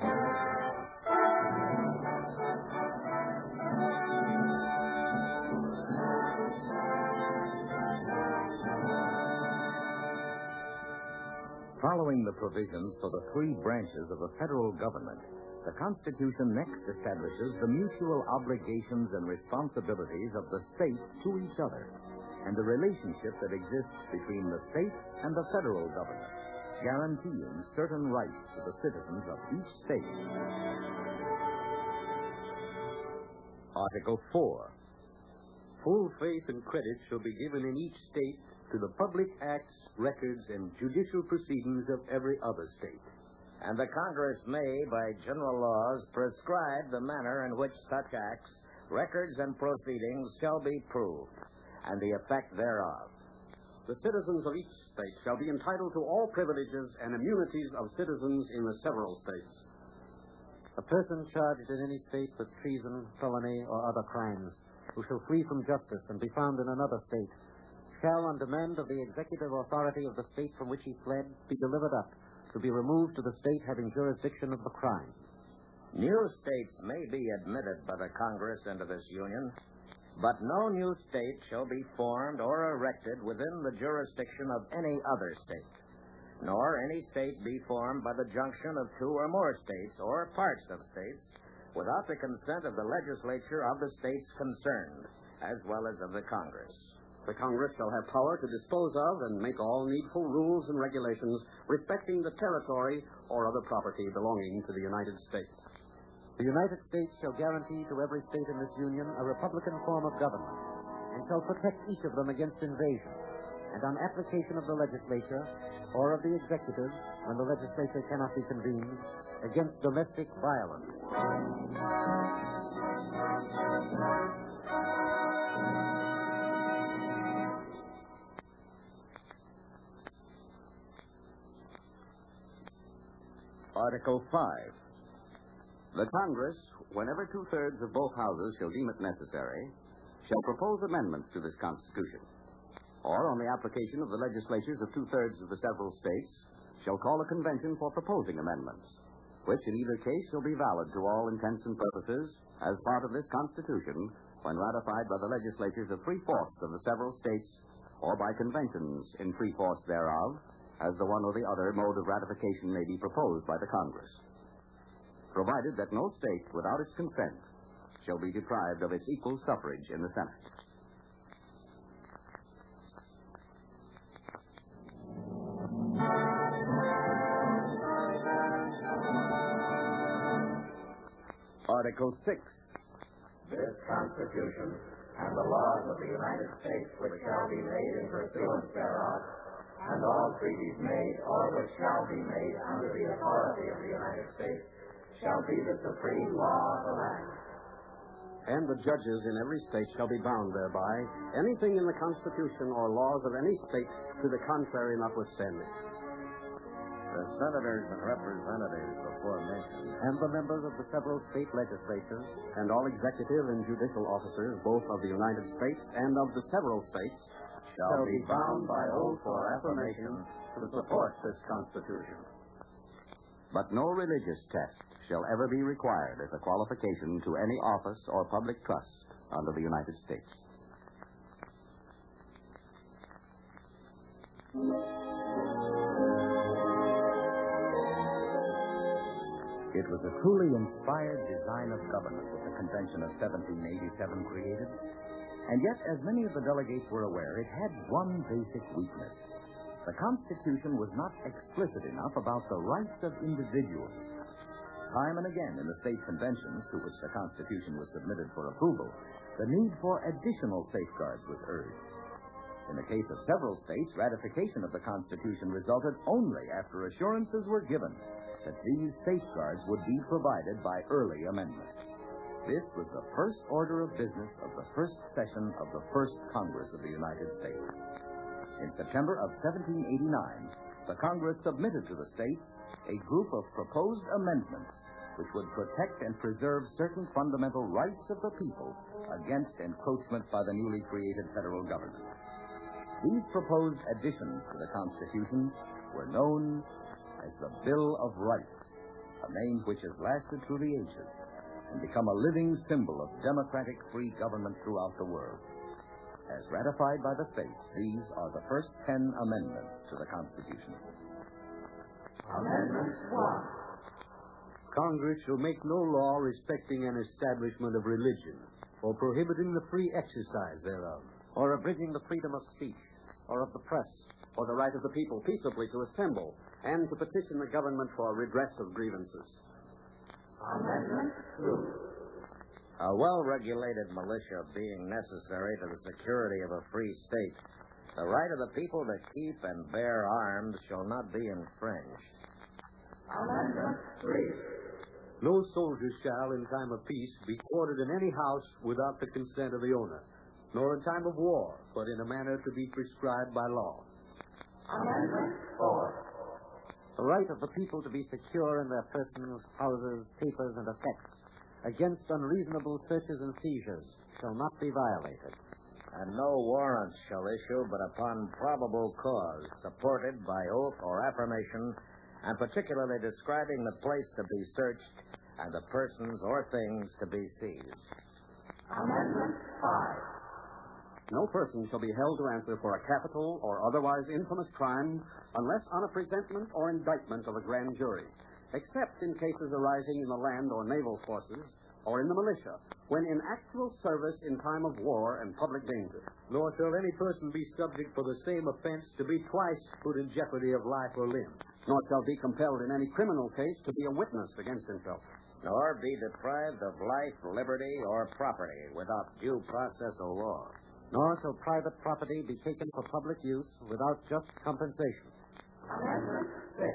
[SPEAKER 11] Following the provisions for the three branches of the federal government, the Constitution next establishes the mutual obligations and responsibilities of the states to each other, and the relationship that exists between the states and the federal government, guaranteeing certain rights to the citizens of each state.
[SPEAKER 13] Article four. Full faith and credit shall be given in each state to the public acts, records, and judicial proceedings of every other state.
[SPEAKER 9] And the Congress may, by general laws, prescribe the manner in which such acts, records and proceedings shall be proved, and the effect thereof.
[SPEAKER 7] The citizens of each state shall be entitled to all privileges and immunities of citizens in the several states.
[SPEAKER 8] A person charged in any state with treason, felony, or other crimes, who shall flee from justice and be found in another state, shall, on demand of the executive authority of the state from which he fled, be delivered up, to be removed to the state having jurisdiction of the crime.
[SPEAKER 9] New states may be admitted by the Congress into this union, but no new state shall be formed or erected within the jurisdiction of any other state, nor any state be formed by the junction of two or more states or parts of states without the consent of the legislature of the states concerned, as well as of the Congress.
[SPEAKER 7] The Congress shall have power to dispose of and make all needful rules and regulations respecting the territory or other property belonging to the United States.
[SPEAKER 8] The United States shall guarantee to every state in this union a republican form of government, and shall protect each of them against invasion, and on application of the legislature or of the executive, when the legislature cannot be convened, against domestic violence.
[SPEAKER 6] Article five. The Congress, whenever two-thirds of both houses shall deem it necessary, shall propose amendments to this Constitution, or, on the application of the legislatures of two-thirds of the several states, shall call a convention for proposing amendments, which in either case shall be valid to all intents and purposes as part of this Constitution when ratified by the legislatures of three-fourths of the several states or by conventions in three-fourths thereof, as the one or the other mode of ratification may be proposed by the Congress, provided that no state, without its consent, shall be deprived of its equal suffrage in the Senate. Article six.
[SPEAKER 5] This Constitution and the laws of the United States which shall be made in pursuance thereof, and all treaties made or which shall be made under the authority of the United States shall be the supreme law of the land.
[SPEAKER 7] And the judges in every state shall be bound thereby, anything in the Constitution or laws of any state to the contrary notwithstanding.
[SPEAKER 9] The senators and representatives before mentioned,
[SPEAKER 8] and the members of the several state legislatures,
[SPEAKER 7] and all executive and judicial officers, both of the United States and of the several states,
[SPEAKER 5] shall be bound by oath or affirmation to support this Constitution.
[SPEAKER 6] But no religious test shall ever be required as a qualification to any office or public trust under the United States.
[SPEAKER 11] It was a truly inspired design of government that the Convention of seventeen eighty-seven created. And yet, as many of the delegates were aware, it had one basic weakness. The Constitution was not explicit enough about the rights of individuals. Time and again in the state conventions to which the Constitution was submitted for approval, the need for additional safeguards was urged. In the case of several states, ratification of the Constitution resulted only after assurances were given that these safeguards would be provided by early amendment. This was the first order of business of the first session of the First Congress of the United States. In September of seventeen eighty-nine, the Congress submitted to the states a group of proposed amendments which would protect and preserve certain fundamental rights of the people against encroachment by the newly created federal government. These proposed additions to the Constitution were known as the Bill of Rights, a name which has lasted through the ages and become a living symbol of democratic free government throughout the world. As ratified by the states, these are the first ten amendments to the Constitution.
[SPEAKER 5] Amendment one.
[SPEAKER 13] Congress shall make no law respecting an establishment of religion, or prohibiting the free exercise thereof,
[SPEAKER 8] or abridging the freedom of speech, or of the press,
[SPEAKER 7] or the right of the people peaceably to assemble and to petition the government for redress of grievances.
[SPEAKER 5] Amendment two.
[SPEAKER 9] A well-regulated militia being necessary to the security of a free state, the right of the people to keep and bear arms shall not be infringed.
[SPEAKER 5] Amendment three.
[SPEAKER 13] No soldier shall, in time of peace, be quartered in any house without the consent of the owner, nor in time of war, but in a manner to be prescribed by law.
[SPEAKER 5] Amendment four.
[SPEAKER 8] The right of the people to be secure in their persons, houses, papers, and effects against unreasonable searches and seizures shall not be violated.
[SPEAKER 9] And no warrant shall issue but upon probable cause, supported by oath or affirmation, and particularly describing the place to be searched and the persons or things to be seized.
[SPEAKER 5] Amendment five.
[SPEAKER 14] No person shall be held to answer for a capital or otherwise infamous crime unless on a presentment or indictment of a grand jury, except in cases arising in the land or naval forces or in the militia, when in actual service in time of war and public danger.
[SPEAKER 13] Nor shall any person be subject for the same offense to be twice put in jeopardy of life or limb.
[SPEAKER 14] Nor shall be compelled in any criminal case to be a witness against himself.
[SPEAKER 9] Nor be deprived of life, liberty, or property without due process of law.
[SPEAKER 8] Nor shall private property be taken for public use without just compensation.
[SPEAKER 5] Amendment six.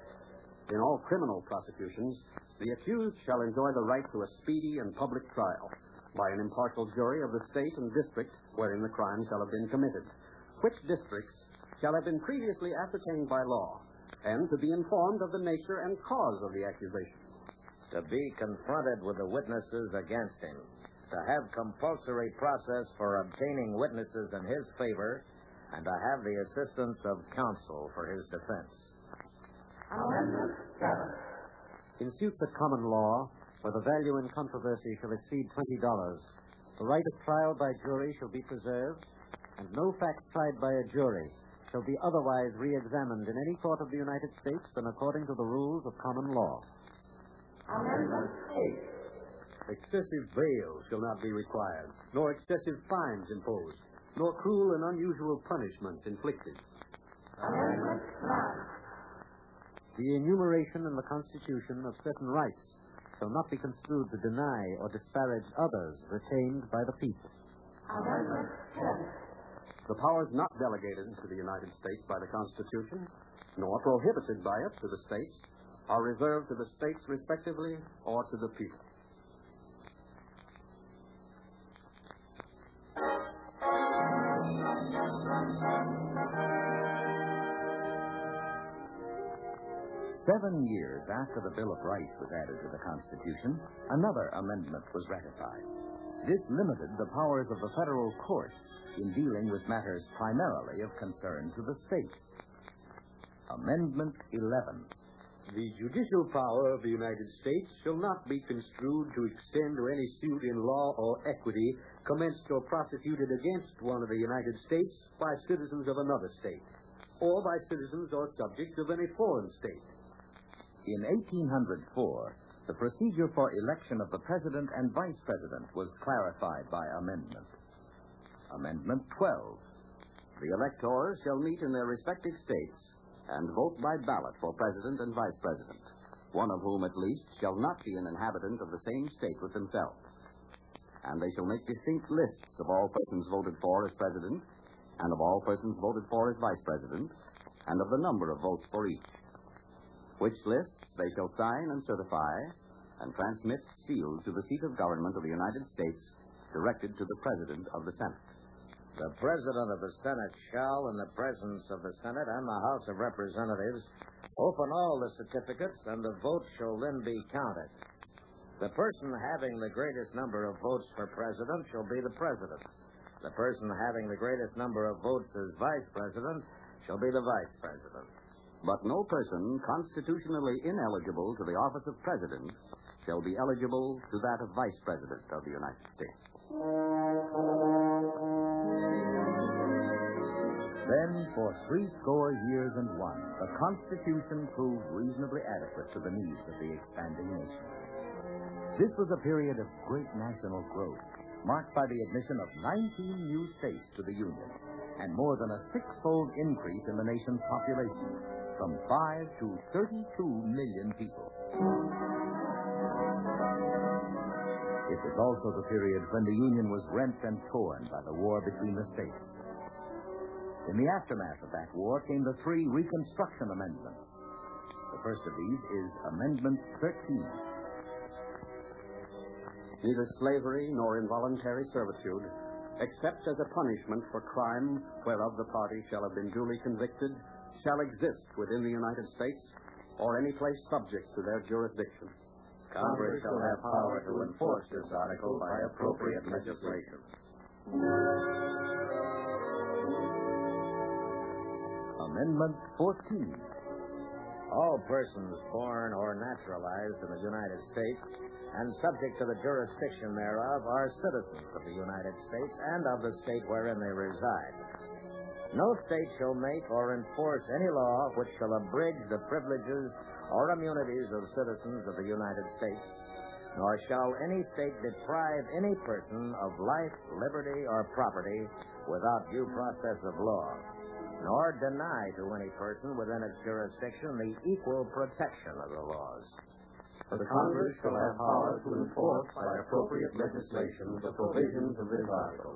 [SPEAKER 14] In all criminal prosecutions, the accused shall enjoy the right to a speedy and public trial by an impartial jury of the state and district wherein the crime shall have been committed, which districts shall have been previously ascertained by law, and to be informed of the nature and cause of the accusation.
[SPEAKER 9] To be confronted with the witnesses against him. To have compulsory process for obtaining witnesses in his favor, and to have the assistance of counsel for his defense.
[SPEAKER 5] Amendment seven.
[SPEAKER 8] In suits at common law, where the value in controversy shall exceed twenty dollars, the right of trial by jury shall be preserved, and no fact tried by a jury shall be otherwise re-examined in any court of the United States than according to the rules of common law.
[SPEAKER 5] Amendment eight.
[SPEAKER 13] Excessive bail shall not be required, nor excessive fines imposed, nor cruel and unusual punishments inflicted.
[SPEAKER 5] Amendment nine.
[SPEAKER 8] The enumeration in the Constitution of certain rights shall not be construed to deny or disparage others retained by the people.
[SPEAKER 5] Amendment ten.
[SPEAKER 14] The powers not delegated to the United States by the Constitution, nor prohibited by it to the states, are reserved to the states respectively or to the people.
[SPEAKER 11] Seven years after the Bill of Rights was added to the Constitution, another amendment was ratified. This limited the powers of the federal courts in dealing with matters primarily of concern to the states. Amendment eleven.
[SPEAKER 13] The judicial power of the United States shall not be construed to extend to any suit in law or equity commenced or prosecuted against one of the United States by citizens of another state, or by citizens or subjects of any foreign state.
[SPEAKER 11] In eighteen oh four, the procedure for election of the president and vice president was clarified by amendment. Amendment twelve.
[SPEAKER 14] The electors shall meet in their respective states and vote by ballot for president and vice president, one of whom at least shall not be an inhabitant of the same state with themselves. And they shall make distinct lists of all persons voted for as president, and of all persons voted for as vice president, and of the number of votes for each, which lists they shall sign and certify and transmit sealed to the seat of government of the United States, directed to the President of the Senate.
[SPEAKER 9] The President of the Senate shall, in the presence of the Senate and the House of Representatives, open all the certificates, and the votes shall then be counted. The person having the greatest number of votes for President shall be the President. The person having the greatest number of votes as Vice President shall be the Vice President.
[SPEAKER 14] But no person constitutionally ineligible to the office of President shall be eligible to that of Vice President of the United States.
[SPEAKER 11] Then, for threescore years and one, the Constitution proved reasonably adequate to the needs of the expanding nation. This was a period of great national growth, marked by the admission of nineteen new states to the Union, and more than a six-fold increase in the nation's population, from five to thirty-two million people. It was also the period when the Union was rent and torn by the war between the states. In the aftermath of that war came the three Reconstruction Amendments. The first of these is Amendment thirteen.
[SPEAKER 7] neither slavery nor involuntary servitude, except as a punishment for crime whereof the party shall have been duly convicted, shall exist within the United States or any place subject to their jurisdiction.
[SPEAKER 9] Congress shall have power to enforce this article by appropriate legislation.
[SPEAKER 11] Amendment fourteen.
[SPEAKER 9] All persons born or naturalized in the United States and subject to the jurisdiction thereof are citizens of the United States and of the state wherein they reside. No state shall make or enforce any law which shall abridge the privileges or immunities of citizens of the United States, nor shall any state deprive any person of life, liberty, or property without due process of law, nor deny to any person within its jurisdiction the equal protection of the laws.
[SPEAKER 7] The Congress shall have power to enforce by appropriate legislation the provisions of this article.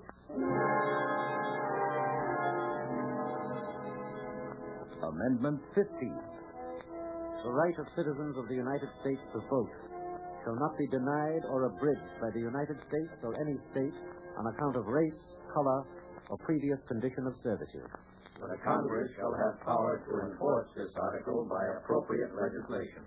[SPEAKER 11] Amendment fifteen.
[SPEAKER 8] The right of citizens of the United States to vote shall not be denied or abridged by the United States or any state on account of race, color, or previous condition of servitude.
[SPEAKER 9] The Congress shall have power to enforce this article by appropriate legislation.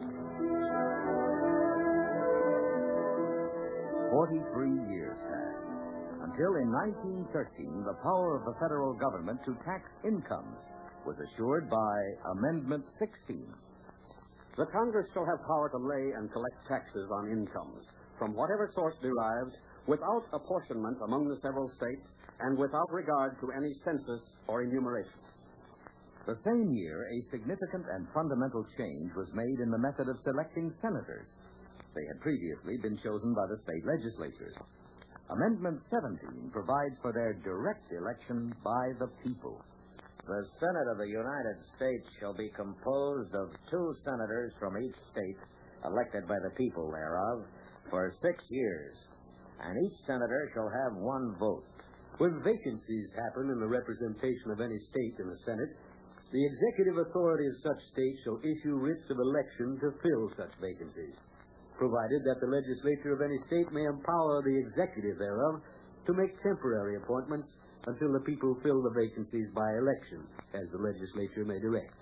[SPEAKER 11] Forty-three years passed, until in nineteen thirteen the power of the federal government to tax incomes was assured by Amendment sixteen.
[SPEAKER 7] The Congress shall have power to lay and collect taxes on incomes from whatever source derived, without apportionment among the several states, and without regard to any census or enumeration.
[SPEAKER 11] The same year, a significant and fundamental change was made in the method of selecting senators. They had previously been chosen by the state legislatures. Amendment seventeen provides for their direct election by the people.
[SPEAKER 9] The Senate of the United States shall be composed of two senators from each state, elected by the people thereof, for six years, and each senator shall have one vote.
[SPEAKER 13] When vacancies happen in the representation of any state in the Senate, the executive authority of such state shall issue writs of election to fill such vacancies, provided that the legislature of any state may empower the executive thereof to make temporary appointments until the people fill the vacancies by election, as the legislature may direct.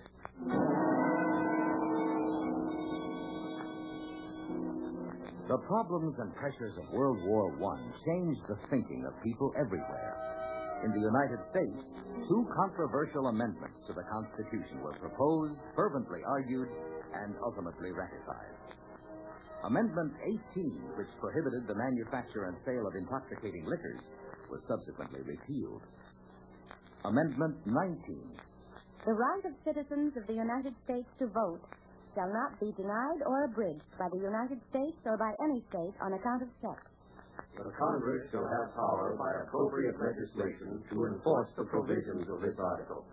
[SPEAKER 11] The problems and pressures of World War One changed the thinking of people everywhere. In the United States, two controversial amendments to the Constitution were proposed, fervently argued, and ultimately ratified. Amendment eighteen, which prohibited the manufacture and sale of intoxicating liquors, was subsequently repealed. Amendment nineteen.
[SPEAKER 15] The right of citizens of the United States to vote shall not be denied or abridged by the United States or by any state on account of sex.
[SPEAKER 9] The Congress shall have power by appropriate legislation to enforce the provisions of this article.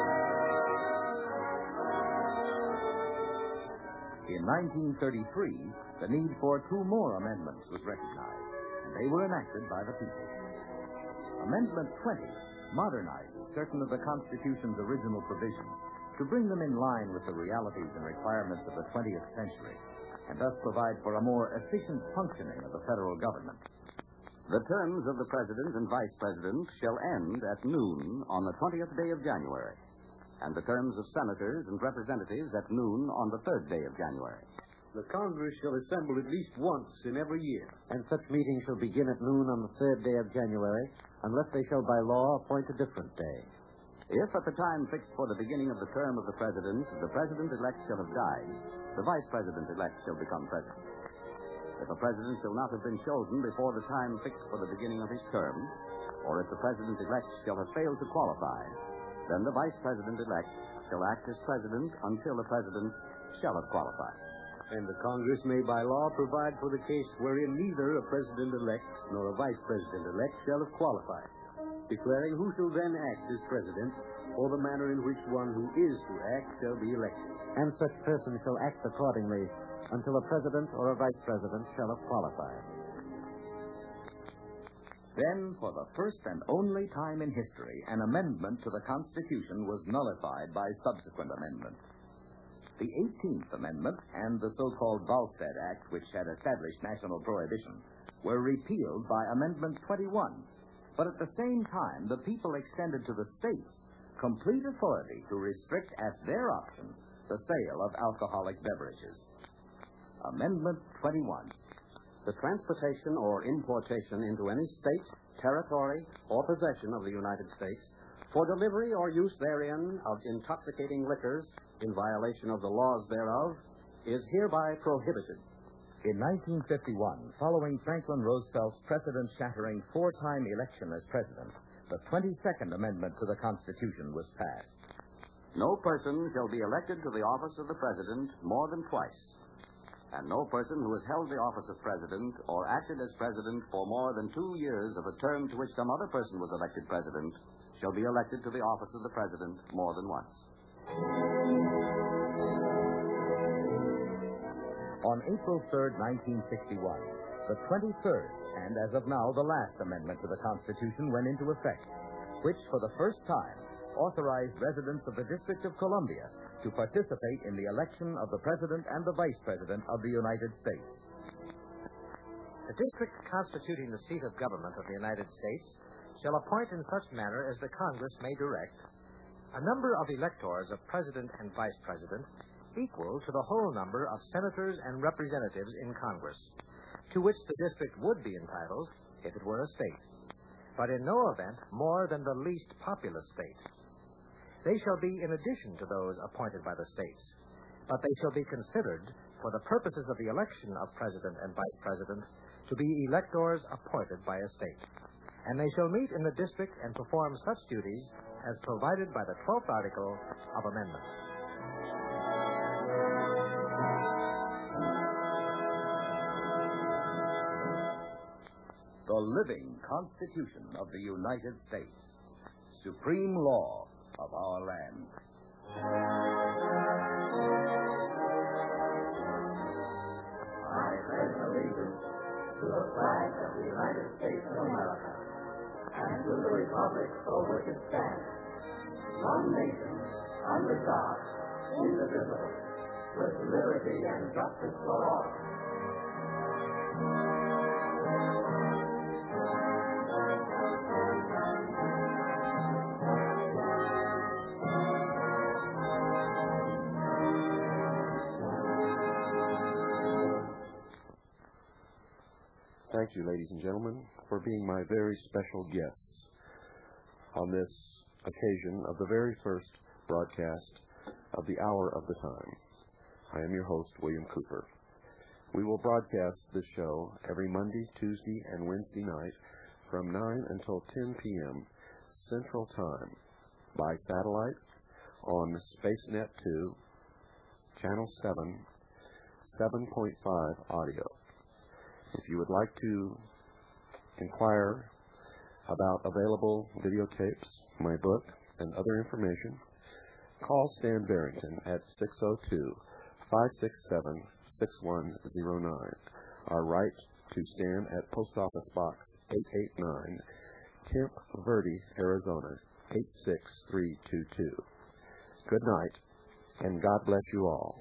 [SPEAKER 11] In nineteen thirty-three, the need for two more amendments was recognized, and they were enacted by the people. Amendment twenty modernizes certain of the Constitution's original provisions to bring them in line with the realities and requirements of the twentieth century, and thus provide for a more efficient functioning of the federal government.
[SPEAKER 14] The terms of the President and Vice President shall end at noon on the twentieth day of January, and the terms of Senators and Representatives at noon on the third day of January.
[SPEAKER 13] The Congress shall assemble at least once in every year.
[SPEAKER 8] And such meetings shall begin at noon on the third day of January, unless they shall by law appoint a different day.
[SPEAKER 14] If at the time fixed for the beginning of the term of the President, the President-elect shall have died, the Vice President-elect shall become President. If a President shall not have been chosen before the time fixed for the beginning of his term, or if the President-elect shall have failed to qualify, then the Vice President-elect shall act as President until the President shall have qualified.
[SPEAKER 13] And the Congress may by law provide for the case wherein neither a President-elect nor a Vice President-elect shall have qualified, declaring who shall then act as President, or the manner in which one who is to act shall be elected.
[SPEAKER 8] And such person shall act accordingly until a President or a Vice President shall have qualified.
[SPEAKER 11] Then, for the first and only time in history, an amendment to the Constitution was nullified by subsequent amendment. The eighteenth Amendment and the so-called Volstead Act, which had established national prohibition, were repealed by Amendment twenty-one. But at the same time, the people extended to the states complete authority to restrict at their option the sale of alcoholic beverages. Amendment twenty-one.
[SPEAKER 7] The transportation or importation into any state, territory, or possession of the United States for delivery or use therein of intoxicating liquors in violation of the laws thereof is hereby prohibited.
[SPEAKER 11] In nineteen fifty-one, following Franklin Roosevelt's precedent-shattering four-time election as president, the twenty-second Amendment to the Constitution was passed.
[SPEAKER 14] No person shall be elected to the office of the President more than twice. And no person who has held the office of President or acted as President for more than two years of a term to which some other person was elected President shall be elected to the office of the President more than once.
[SPEAKER 11] On April third, nineteen sixty-one, the twenty-third, and as of now, the last amendment to the Constitution went into effect, which, for the first time, authorized residents of the District of Columbia to participate in the election of the President and the Vice President of the United States.
[SPEAKER 10] The district constituting the seat of government of the United States shall appoint in such manner as the Congress may direct a number of electors of President and Vice President equal to the whole number of senators and representatives in Congress, to which the district would be entitled if it were a state, but in no event more than the least populous state. They shall be in addition to those appointed by the states, but they shall be considered, for the purposes of the election of President and Vice President, to be electors appointed by a state. And they shall meet in the district and perform such duties as provided by the twelfth article of amendment.
[SPEAKER 11] The living Constitution of the United States, supreme law of our land.
[SPEAKER 5] I pledge allegiance to the flag of the United States of America and to the republic for which it stands, one nation, under God, indivisible, with liberty and justice for all.
[SPEAKER 3] Thank you, ladies and gentlemen, for being my very special guests on this occasion of the very first broadcast of the Hour of the Time. I am your host, William Cooper. We will broadcast this show every Monday, Tuesday, and Wednesday night from nine until ten p.m. Central Time by satellite on SpaceNet two, Channel seven, seven point five audio. If you would like to inquire about available videotapes, my book, and other information, call Stan Barrington at six oh two, five six seven, six one oh nine or write to Stan at Post Office Box eight eighty-nine, Camp Verde, Arizona eight six three two two. Good night, and God bless you all.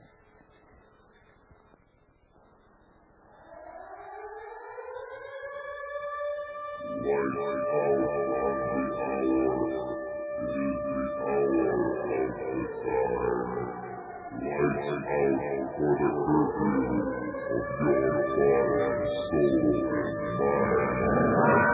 [SPEAKER 16] Light out on the hour, it is the hour of the time. Light out for the curfew of your body, soul, and mind.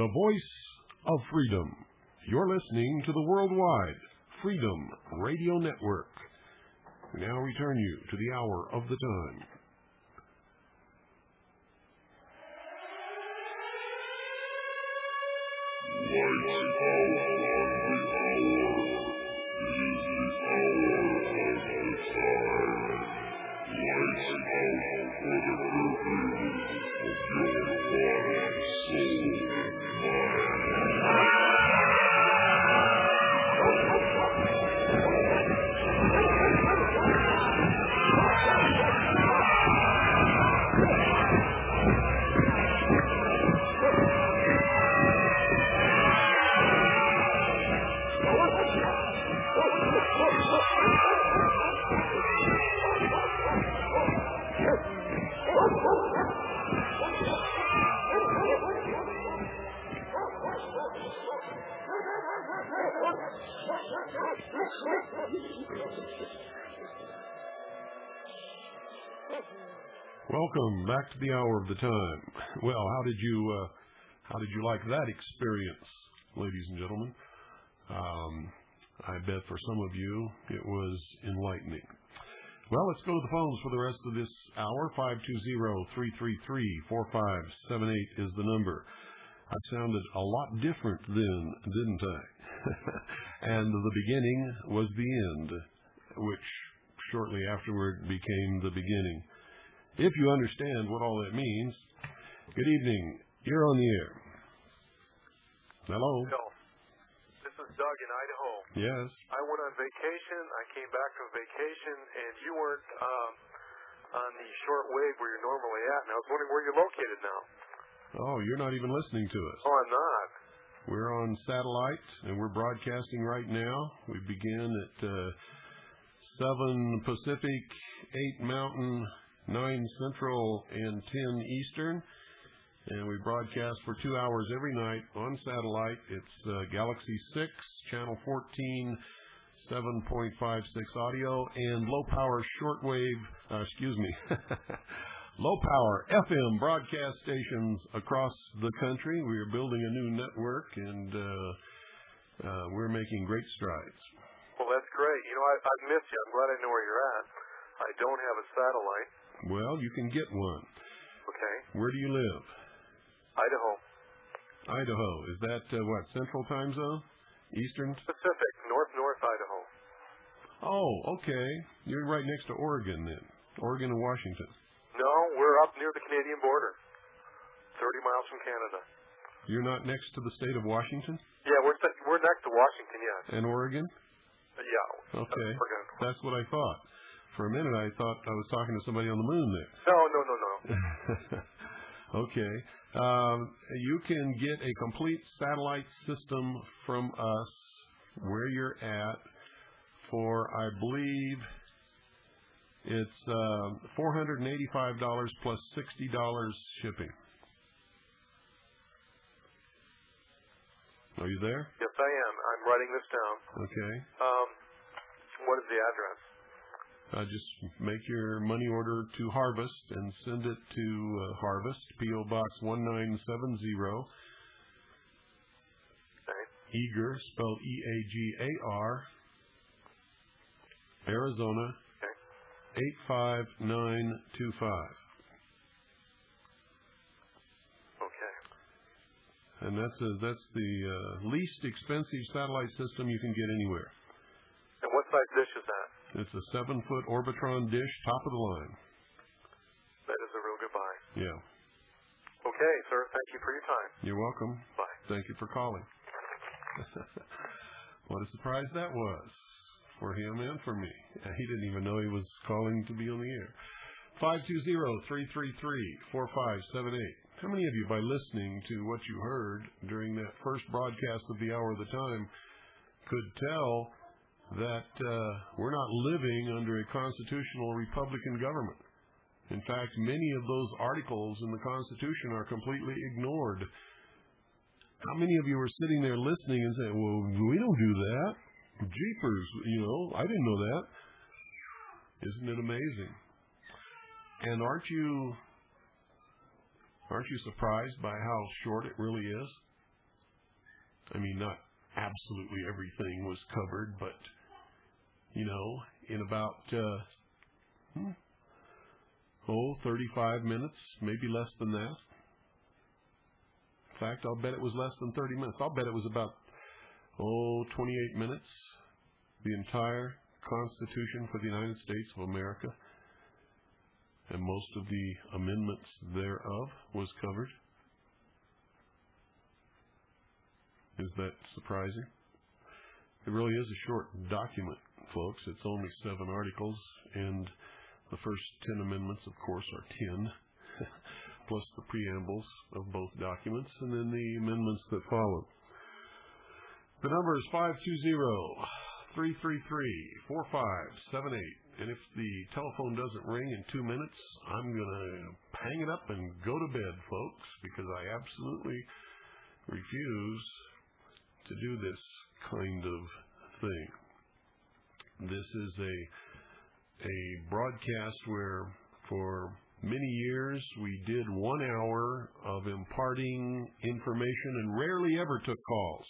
[SPEAKER 1] The voice of freedom. You're listening to the Worldwide Freedom Radio Network. We now return you to the hour of the time.
[SPEAKER 16] Lights out on the hour. It is the hour of the time. Lights out for the purpose of your body, soul, and mind.
[SPEAKER 1] Welcome back to the hour of the time. Well, how did you uh, how did you like that experience, ladies and gentlemen? Um, I bet for some of you it was enlightening. Well, let's go to the phones for the rest of this hour. five two zero, three three three, four five seven eight is the number. I sounded a lot different then, didn't I? And the beginning was the end, which shortly afterward became the beginning. If you understand what all that means, good evening. You're on the air. Hello.
[SPEAKER 17] Bill, this is Doug in Idaho.
[SPEAKER 1] Yes.
[SPEAKER 17] I went on vacation. I came back from vacation, and you weren't um, on the short wave where you're normally at. And I was wondering where you're located now.
[SPEAKER 1] Oh, you're not even listening to us.
[SPEAKER 17] Oh, I'm not.
[SPEAKER 1] We're on satellite, and we're broadcasting right now. We begin at uh, seven Pacific, eight Mountain, nine Central, and ten Eastern. And we broadcast for two hours every night on satellite. It's uh, Galaxy six, Channel fourteen, seven point five six audio, and low-power shortwave, uh, excuse me, low-power F M broadcast stations across the country. We are building a new network, and uh, uh, we're making great strides.
[SPEAKER 17] Well, that's great. You know, I, I miss you. I'm glad I know where you're at. I don't have a satellite.
[SPEAKER 1] Well, you can get one.
[SPEAKER 17] Okay.
[SPEAKER 1] Where do you live?
[SPEAKER 17] Idaho.
[SPEAKER 1] Idaho. Is that, uh, what, Central Time Zone? Eastern?
[SPEAKER 17] Pacific. North-North Idaho.
[SPEAKER 1] Oh, okay. You're right next to Oregon, then. Oregon and Washington.
[SPEAKER 17] No, we're up near the Canadian border. thirty miles from Canada.
[SPEAKER 1] You're not next to the state of Washington?
[SPEAKER 17] Yeah, we're we're next to Washington, yes.
[SPEAKER 1] And Oregon?
[SPEAKER 17] Uh, yeah.
[SPEAKER 1] Okay.
[SPEAKER 17] Oregon.
[SPEAKER 1] That's what I thought. For a minute, I thought I was talking to somebody on the moon there.
[SPEAKER 17] No, no, no, no.
[SPEAKER 1] Okay. Um, you can get a complete satellite system from us where you're at for, I believe, it's uh, four hundred eighty-five dollars plus sixty dollars shipping. Are you there?
[SPEAKER 17] Yes, I am. I'm writing this down.
[SPEAKER 1] Okay.
[SPEAKER 17] Um, what is the address?
[SPEAKER 1] Uh, just make your money order to Harvest and send it to uh, Harvest, P O Box one nine seven zero.
[SPEAKER 17] Okay.
[SPEAKER 1] Eager, spelled E A G A R, Arizona,
[SPEAKER 17] okay.
[SPEAKER 1] eight five nine two five.
[SPEAKER 17] Okay.
[SPEAKER 1] And that's a, that's the uh, least expensive satellite system you can get anywhere.
[SPEAKER 17] And what size dish is that?
[SPEAKER 1] It's a seven-foot Orbitron dish, top of the line.
[SPEAKER 17] That is a real good buy.
[SPEAKER 1] Yeah.
[SPEAKER 17] Okay, sir. Thank you for your time.
[SPEAKER 1] You're welcome.
[SPEAKER 17] Bye.
[SPEAKER 1] Thank you for calling. What a surprise that was for him and for me. He didn't even know he was calling to be on the air. five two zero, three three three, four five seven eight. How many of you, by listening to what you heard during that first broadcast of the Hour of the Time, could tell that uh, we're not living under a constitutional Republican government? In fact, many of those articles in the Constitution are completely ignored. How many of you are sitting there listening and saying, well, we don't do that? Jeepers, you know, I didn't know that. Isn't it amazing? And aren't you, aren't you surprised by how short it really is? I mean, not absolutely everything was covered, but, you know, in about, uh, hmm, oh, thirty-five minutes, maybe less than that. In fact, I'll bet it was less than thirty minutes. I'll bet it was about, oh, twenty-eight minutes, the entire Constitution for the United States of America, and most of the amendments thereof was covered. Is that surprising? It really is a short document, folks. It's only seven articles, and the first ten amendments, of course, are ten, plus the preambles of both documents, and then the amendments that follow. The number is five two zero, three three three, four five seven eight. And if the telephone doesn't ring in two minutes, I'm going to hang it up and go to bed, folks, because I absolutely refuse to do this kind of thing. This is a a broadcast where for many years we did one hour of imparting information and rarely ever took calls.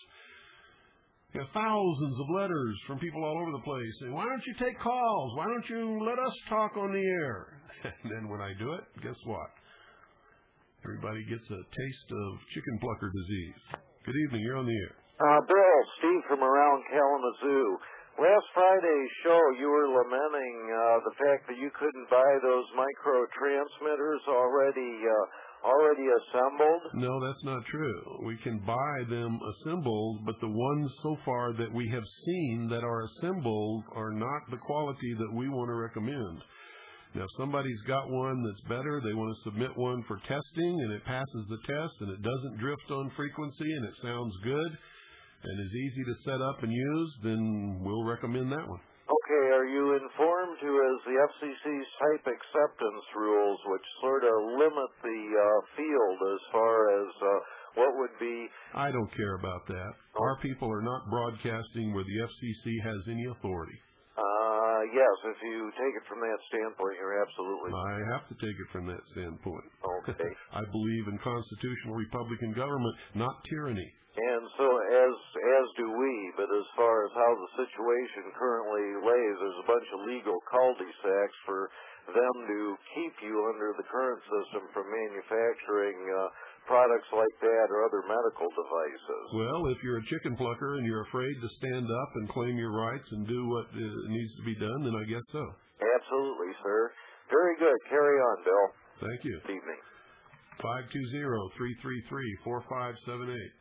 [SPEAKER 1] You know, thousands of letters from people all over the place saying, why don't you take calls? Why don't you let us talk on the air? And then when I do it, guess what? Everybody gets a taste of chicken plucker disease. Good evening, you're on the air.
[SPEAKER 18] Uh, Bill, Steve from around Kalamazoo. Last Friday's show, you were lamenting uh, the fact that you couldn't buy those micro transmitters already uh, already assembled.
[SPEAKER 1] No, that's not true. We can buy them assembled, but the ones so far that we have seen that are assembled are not the quality that we want to recommend. Now, if somebody's got one that's better, they want to submit one for testing, and it passes the test, and it doesn't drift on frequency, and it sounds good, and is easy to set up and use, then we'll recommend that one.
[SPEAKER 18] Okay, are you informed who is the F C C's type acceptance rules, which sort of limit the uh, field as far as uh, what would be...
[SPEAKER 1] I don't care about that. Oh. Our people are not broadcasting where the F C C has any authority.
[SPEAKER 18] Uh, yes, if you take it from that standpoint, you're absolutely...
[SPEAKER 1] I have to take it from that standpoint.
[SPEAKER 18] Okay.
[SPEAKER 1] I believe in constitutional Republican government, not tyranny.
[SPEAKER 18] And so, as as do we, but as far as how the situation currently lays, there's a bunch of legal cul-de-sacs for them to keep you under the current system from manufacturing uh, products like that or other medical devices.
[SPEAKER 1] Well, if you're a chicken plucker and you're afraid to stand up and claim your rights and do what uh, needs to be done, then I guess so.
[SPEAKER 18] Absolutely, sir. Very good. Carry on, Bill.
[SPEAKER 1] Thank you.
[SPEAKER 18] Good evening.
[SPEAKER 1] five two zero, three three three, four five seven eight.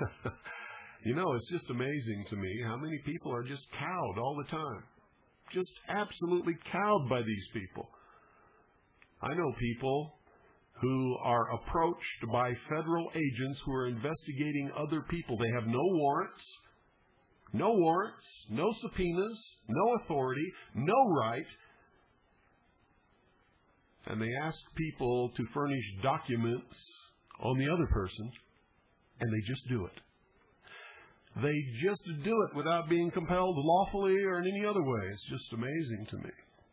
[SPEAKER 1] You know, it's just amazing to me how many people are just cowed all the time. Just absolutely cowed by these people. I know people who are approached by federal agents who are investigating other people. They have no warrants, no warrants, no subpoenas, no authority, no right. And they ask people to furnish documents on the other person, and they just do it. They just do it without being compelled lawfully or in any other way. It's just amazing to me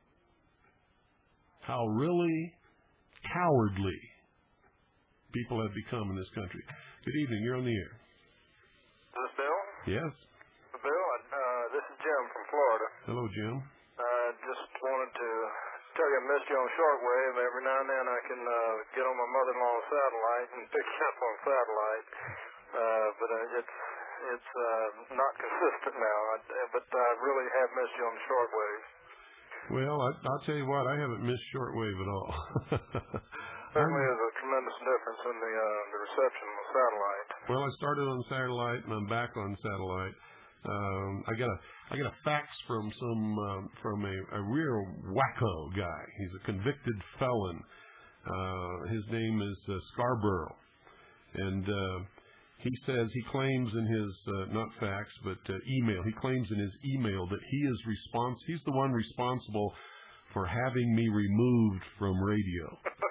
[SPEAKER 1] how really cowardly people have become in this country. Good evening. You're on the air.
[SPEAKER 19] This is Bill?
[SPEAKER 1] Yes.
[SPEAKER 19] Bill, uh, this is Jim from Florida.
[SPEAKER 1] Hello, Jim.
[SPEAKER 19] I uh, just wanted to tell you I missed you on shortwave. Every now and then I can uh, get on my mother-in-law's satellite and pick you up on satellite. Uh, but uh, it's it's uh, not consistent now. I, but I really have missed you on the shortwave.
[SPEAKER 1] Well, I, I'll tell you what, I haven't missed shortwave at all.
[SPEAKER 19] Certainly is a tremendous difference in the uh, the reception on the satellite.
[SPEAKER 1] Well, I started on satellite and I'm back on satellite. Um, I got a I got a fax from some um, from a, a real wacko guy. He's a convicted felon. Uh, his name is uh, Scarborough, and uh, he says he claims in his uh, not fax but uh, email. He claims in his email that he is respons- He's the one responsible for having me removed from radio.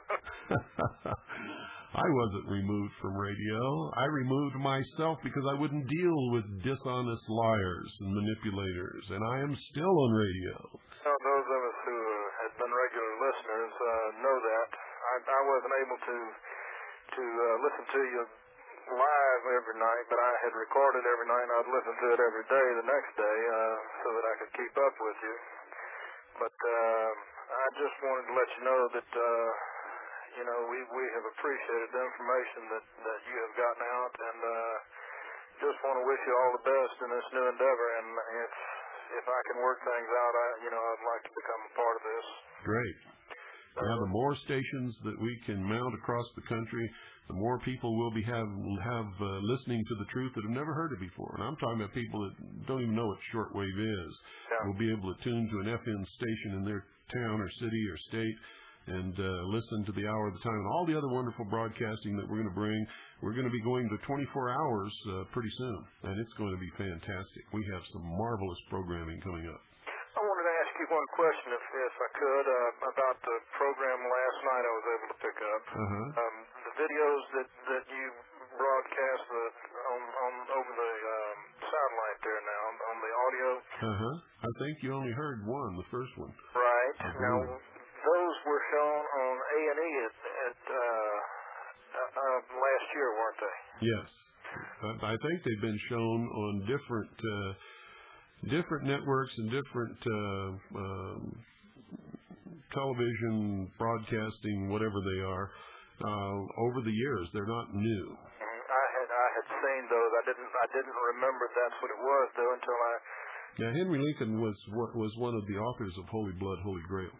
[SPEAKER 1] I wasn't removed from radio. I removed myself because I wouldn't deal with dishonest liars and manipulators, and I am still on radio.
[SPEAKER 19] Well, those of us who uh, have been regular listeners uh, know that. I, I wasn't able to to uh, listen to you live every night, but I had recorded every night, and I'd listen to it every day the next day uh, so that I could keep up with you. But uh, I just wanted to let you know that, uh, you know, we, we have appreciated the information that, that you have gotten out, and uh, just want to wish you all the best in this new endeavor. And if, if I can work things out, I, you know, I'd like to become a part of this.
[SPEAKER 1] Great. Now, the more stations that we can mount across the country, the more people will be have will have uh, listening to the truth that have never heard it before. And I'm talking about people that don't even know what shortwave is.
[SPEAKER 19] Yeah.
[SPEAKER 1] Will be able to tune to an F M station in their town or city or state and uh, listen to the Hour of the Time and all the other wonderful broadcasting that we're going to bring. We're going to be going to twenty-four hours uh, pretty soon, and it's going to be fantastic. We have some marvelous programming coming up.
[SPEAKER 19] I wanted to ask you one question, if, if I could, uh, about the program last night I was able to pick up.
[SPEAKER 1] Uh-huh.
[SPEAKER 19] Um, the videos that, that you broadcast the, on, on over the um, satellite there now, on the audio.
[SPEAKER 1] Uh-huh. I think you only heard one, the first one.
[SPEAKER 19] Right. Now, those were shown on A and E at, at uh, uh, last year, weren't they?
[SPEAKER 1] Yes. I think they've been shown on different uh, different networks and different uh, um, television broadcasting, whatever they are, uh, over the years. They're not new.
[SPEAKER 19] I had I had seen those. I didn't I didn't remember that's what it was though until I.
[SPEAKER 1] Now, Henry Lincoln was was one of the authors of Holy Blood, Holy Grail.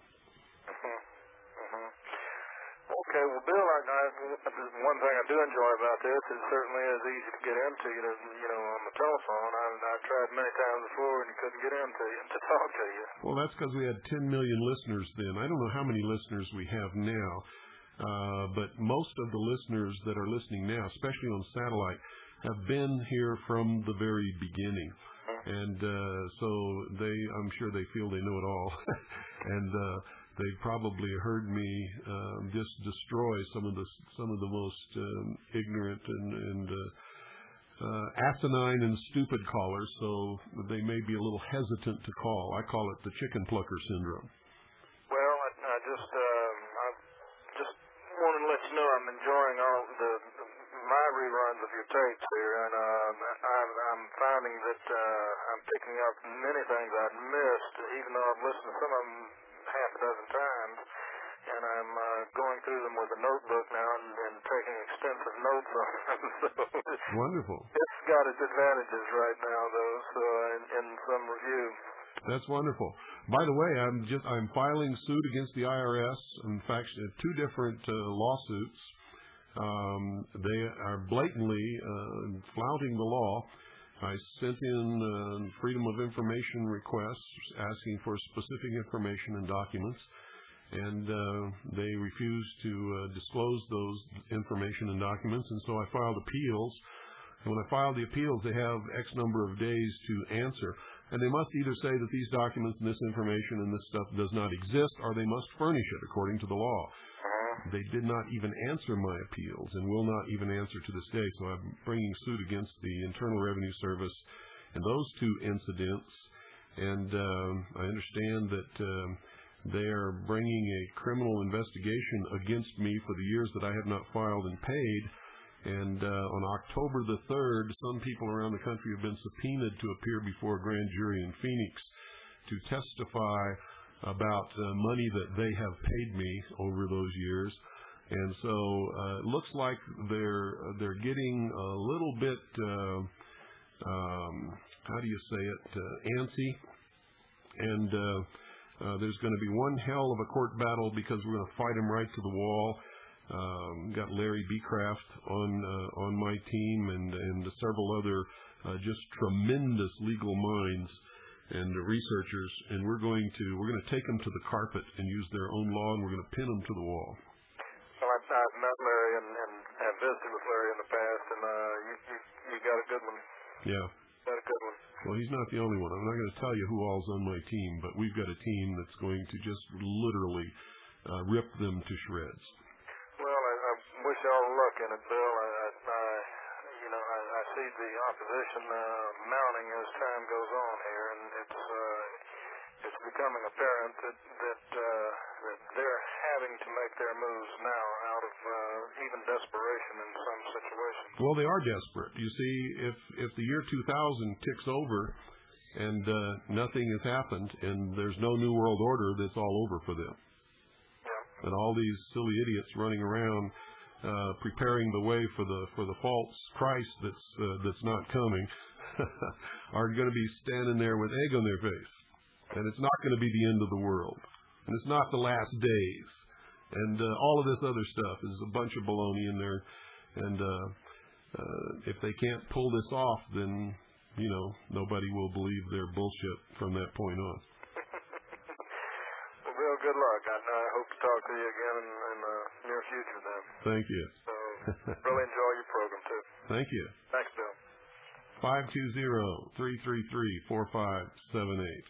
[SPEAKER 19] Okay, well, Bill, I, I, one thing I do enjoy about this is it certainly is easy to get into you, you know, on the telephone. I, I've tried many times before and couldn't get into you to talk to you.
[SPEAKER 1] Well, that's because we had ten million listeners then. I don't know how many listeners we have now, uh, but most of the listeners that are listening now, especially on satellite, have been here from the very beginning. And uh, so they, I'm sure they feel they know it all. and uh, they probably heard me um, just destroy some of the some of the most um, ignorant and, and uh, uh, asinine and stupid callers, so they may be a little hesitant to call. I call it the chicken plucker syndrome.
[SPEAKER 19] Well, I, I just um, I just wanted to let you know I'm enjoying all the, the my reruns of your tapes here, and um, I'm, I'm finding that uh, I'm picking up many things I'd missed, even though I've listened to some of them half a dozen times, and I'm uh, going through them with a notebook now and, and taking extensive notes on them. So
[SPEAKER 1] wonderful.
[SPEAKER 19] It's got its advantages right now, though. So in, in some review.
[SPEAKER 1] That's wonderful. By the way, I'm just I'm filing suit against the I R S. In fact, two different uh, lawsuits. Um, they are blatantly uh, flouting the law. I sent in uh, Freedom of Information requests asking for specific information and documents, and uh, they refused to uh, disclose those information and documents, and so I filed appeals. And when I filed the appeals, they have X number of days to answer, and they must either say that these documents and this information and this stuff does not exist, or they must furnish it according to the law. They did not even answer my appeals and will not even answer to this day. So I'm bringing suit against the Internal Revenue Service and those two incidents. And um, I understand that um, they are bringing a criminal investigation against me for the years that I have not filed and paid. And uh, on October the third, some people around the country have been subpoenaed to appear before a grand jury in Phoenix to testify about uh, money that they have paid me over those years. And so uh, it looks like they're they're getting a little bit, uh, um, how do you say it, uh, antsy. And uh, uh, there's going to be one hell of a court battle because we're going to fight them right to the wall. Um, got Larry Becraft on uh, on my team and, and several other uh, just tremendous legal minds and the researchers, and we're going to we're going to take them to the carpet and use their own law, and we're going to pin them to the wall.
[SPEAKER 19] Well, I've, I've met Larry and, and have visited with Larry in the past, and uh, you, you you got a good one.
[SPEAKER 1] Yeah.
[SPEAKER 19] Got a good one.
[SPEAKER 1] Well, he's not the only one. I'm not going to tell you who all's on my team, but we've got a team that's going to just literally uh, rip them to shreds.
[SPEAKER 19] Well, I, I wish you all the luck in it, Bill. I, I, I you know, I, I see the opposition uh, mounting as time goes on here, and it's uh, it's becoming apparent that that, uh, that they're having to make their moves now out of uh, even desperation in some situations.
[SPEAKER 1] Well, they are desperate. You see, if if the year two thousand ticks over and uh, nothing has happened and there's no new world order, that's all over for them.
[SPEAKER 19] Yeah.
[SPEAKER 1] And all these silly idiots running around uh, preparing the way for the for the false Christ that's uh, that's not coming are going to be standing there with egg on their face. And it's not going to be the end of the world. And it's not the last days. And uh, all of this other stuff is a bunch of baloney in there. And uh, uh, if they can't pull this off, then, you know, nobody will believe their bullshit from that point on.
[SPEAKER 19] Well, Bill, good luck. I, I hope to talk to you again in, in the near future then.
[SPEAKER 1] Thank you.
[SPEAKER 19] So, really enjoy your program, too.
[SPEAKER 1] Thank you.
[SPEAKER 19] Thanks, Bill.
[SPEAKER 1] five two zero, three three three, four five seven eight.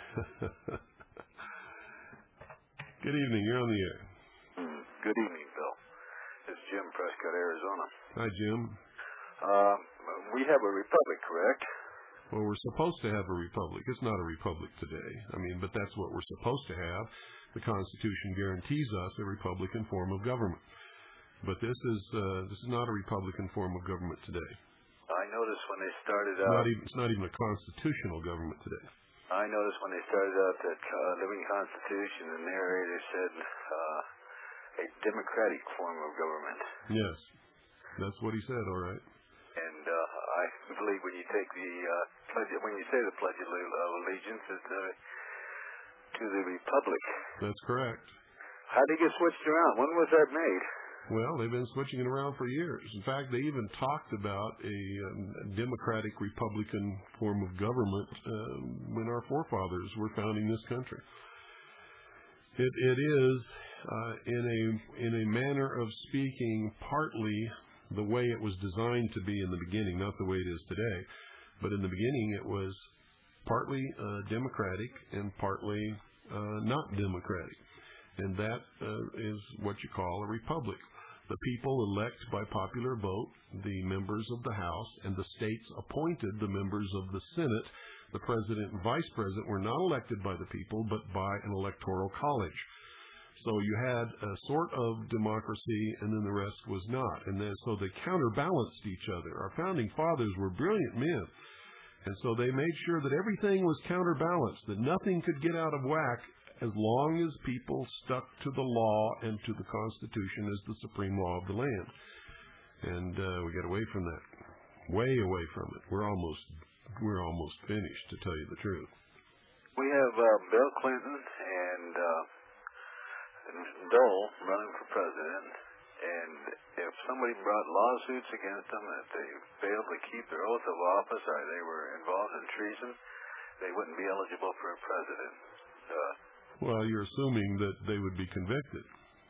[SPEAKER 1] Good evening. You're on the air.
[SPEAKER 20] Mm, good evening, Bill. It's Jim, Prescott, Arizona.
[SPEAKER 1] Hi, Jim.
[SPEAKER 20] Uh, we have a republic, correct?
[SPEAKER 1] Well, we're supposed to have a republic. It's not a republic today. I mean, but that's what we're supposed to have. The Constitution guarantees us a Republican form of government. But this is uh, this is not a Republican form of government today.
[SPEAKER 20] I noticed when they started
[SPEAKER 1] it's
[SPEAKER 20] out...
[SPEAKER 1] Not even, it's not even a constitutional government today.
[SPEAKER 20] I noticed when they started out that uh, living Constitution, the narrator said uh, a democratic form of government.
[SPEAKER 1] Yes, that's what he said. All right.
[SPEAKER 20] And uh, I believe when you take the uh, pledge, when you say the Pledge of Allegiance, it's uh, to the Republic.
[SPEAKER 1] That's correct.
[SPEAKER 20] How did it get switched around? When was that made?
[SPEAKER 1] Well, they've been switching it around for years. In fact, they even talked about a um, democratic Republican form of government um, when our forefathers were founding this country. It, it is, uh, in a in a manner of speaking, partly the way it was designed to be in the beginning, not the way it is today. But in the beginning, it was partly uh, democratic and partly uh, not democratic. And that uh, is what you call a republic. The people elect by popular vote the members of the House, and the states appointed the members of the Senate. The president and vice president were not elected by the people, but by an electoral college. So you had a sort of democracy, and then the rest was not. And then, so they counterbalanced each other. Our founding fathers were brilliant men. And so they made sure that everything was counterbalanced, that nothing could get out of whack as long as people stuck to the law and to the Constitution as the supreme law of the land. And uh, we got away from that, way away from it. We're almost we're almost finished, to tell you the truth.
[SPEAKER 20] We have uh, Bill Clinton and uh, Dole running for president, and if somebody brought lawsuits against them that they failed to keep their oath of office or they were involved in treason, they wouldn't be eligible for a president. Uh,
[SPEAKER 1] Well, you're assuming that they would be convicted.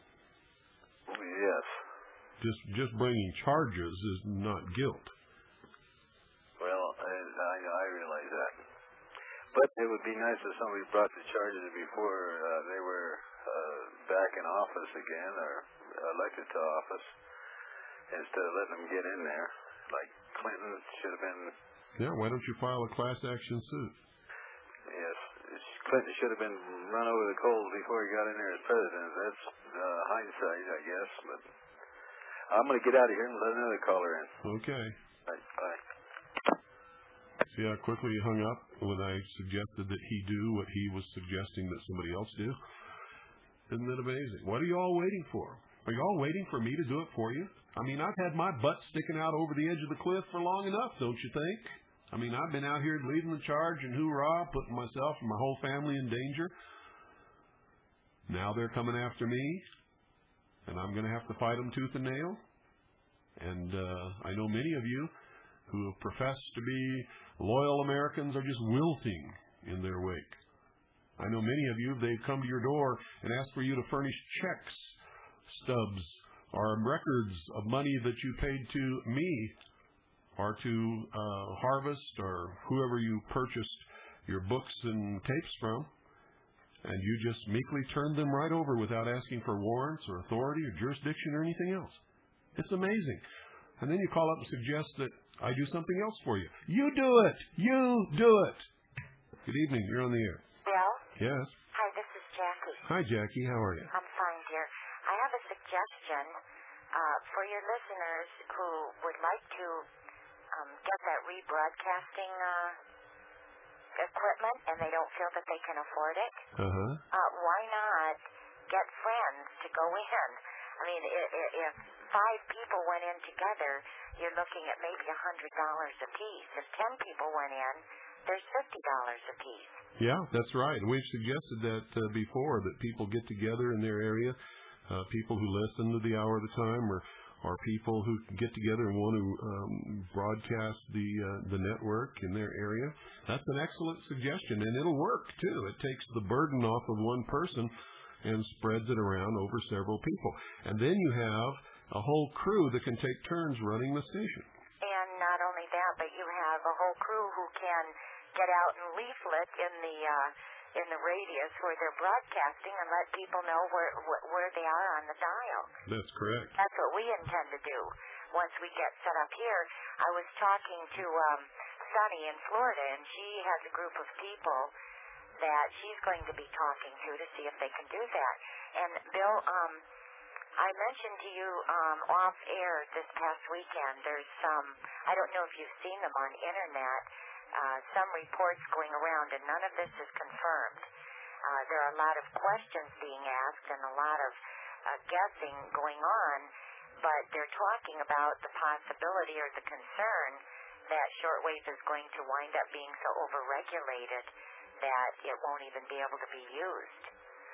[SPEAKER 20] Yes.
[SPEAKER 1] Just just bringing charges is not guilt.
[SPEAKER 20] Well, I, I, I realize that. But it would be nice if somebody brought the charges before uh, they were uh, back in office again or elected to office, instead of letting them get in there. Like Clinton should have been...
[SPEAKER 1] Yeah, why don't you file a class action suit?
[SPEAKER 20] Yes. Clinton should have been run over the coals before he got in there as president. That's uh, hindsight, I guess. But I'm going to get out of here and let another caller in.
[SPEAKER 1] Okay.
[SPEAKER 20] Right, bye.
[SPEAKER 1] See how quickly he hung up when I suggested that he do what he was suggesting that somebody else do? Isn't that amazing? What are you all waiting for? Are you all waiting for me to do it for you? I mean, I've had my butt sticking out over the edge of the cliff for long enough, don't you think? I mean, I've been out here leading the charge and hoorah, putting myself and my whole family in danger. Now they're coming after me, and I'm going to have to fight them tooth and nail. And uh, I know many of you who have professed to be loyal Americans are just wilting in their wake. I know many of you, they've come to your door and asked for you to furnish checks, stubs, or records of money that you paid to me or to uh, Harvest or whoever you purchased your books and tapes from, and you just meekly turned them right over without asking for warrants or authority or jurisdiction or anything else. It's amazing. And then you call up and suggest that I do something else for you. You do it! You do it! Good evening. You're on the air.
[SPEAKER 21] Bill?
[SPEAKER 1] Yes.
[SPEAKER 21] Hi, this is Jackie.
[SPEAKER 1] Hi, Jackie. How are you?
[SPEAKER 21] I'm fine, dear. I have a suggestion uh, for your listeners who would like to um, get that rebroadcasting uh, equipment and they don't feel that they can afford it.
[SPEAKER 1] Uh-huh.
[SPEAKER 21] Uh, why not get friends to go in? I mean, if, if five people went in together, you're looking at maybe one hundred dollars a piece. If ten people went in, there's fifty dollars a piece.
[SPEAKER 1] Yeah, that's right. We've suggested that uh, before, that people get together in their area, uh, people who listen to the Hour at a Time, or, or people who get together and want to um, broadcast the uh, the network in their area. That's an excellent suggestion, and it'll work, too. It takes the burden off of one person and spreads it around over several people. And then you have a whole crew that can take turns running the station.
[SPEAKER 21] And not only that, but you have a whole crew who can get out and leaflet in the uh, in the radius where they're broadcasting and let people know where where they are on the dial.
[SPEAKER 1] That's correct.
[SPEAKER 21] That's what we intend to do once we get set up here. I was talking to um, Sunny in Florida, and she has a group of people that she's going to be talking to to see if they can do that. And Bill, um, I mentioned to you um, off air this past weekend, there's some, I don't know if you've seen them on internet, uh, some reports going around, and none of this is confirmed. Uh, there are a lot of questions being asked and a lot of uh, guessing going on, but they're talking about the possibility or the concern that shortwave is going to wind up being so overregulated that it won't even be able to be used.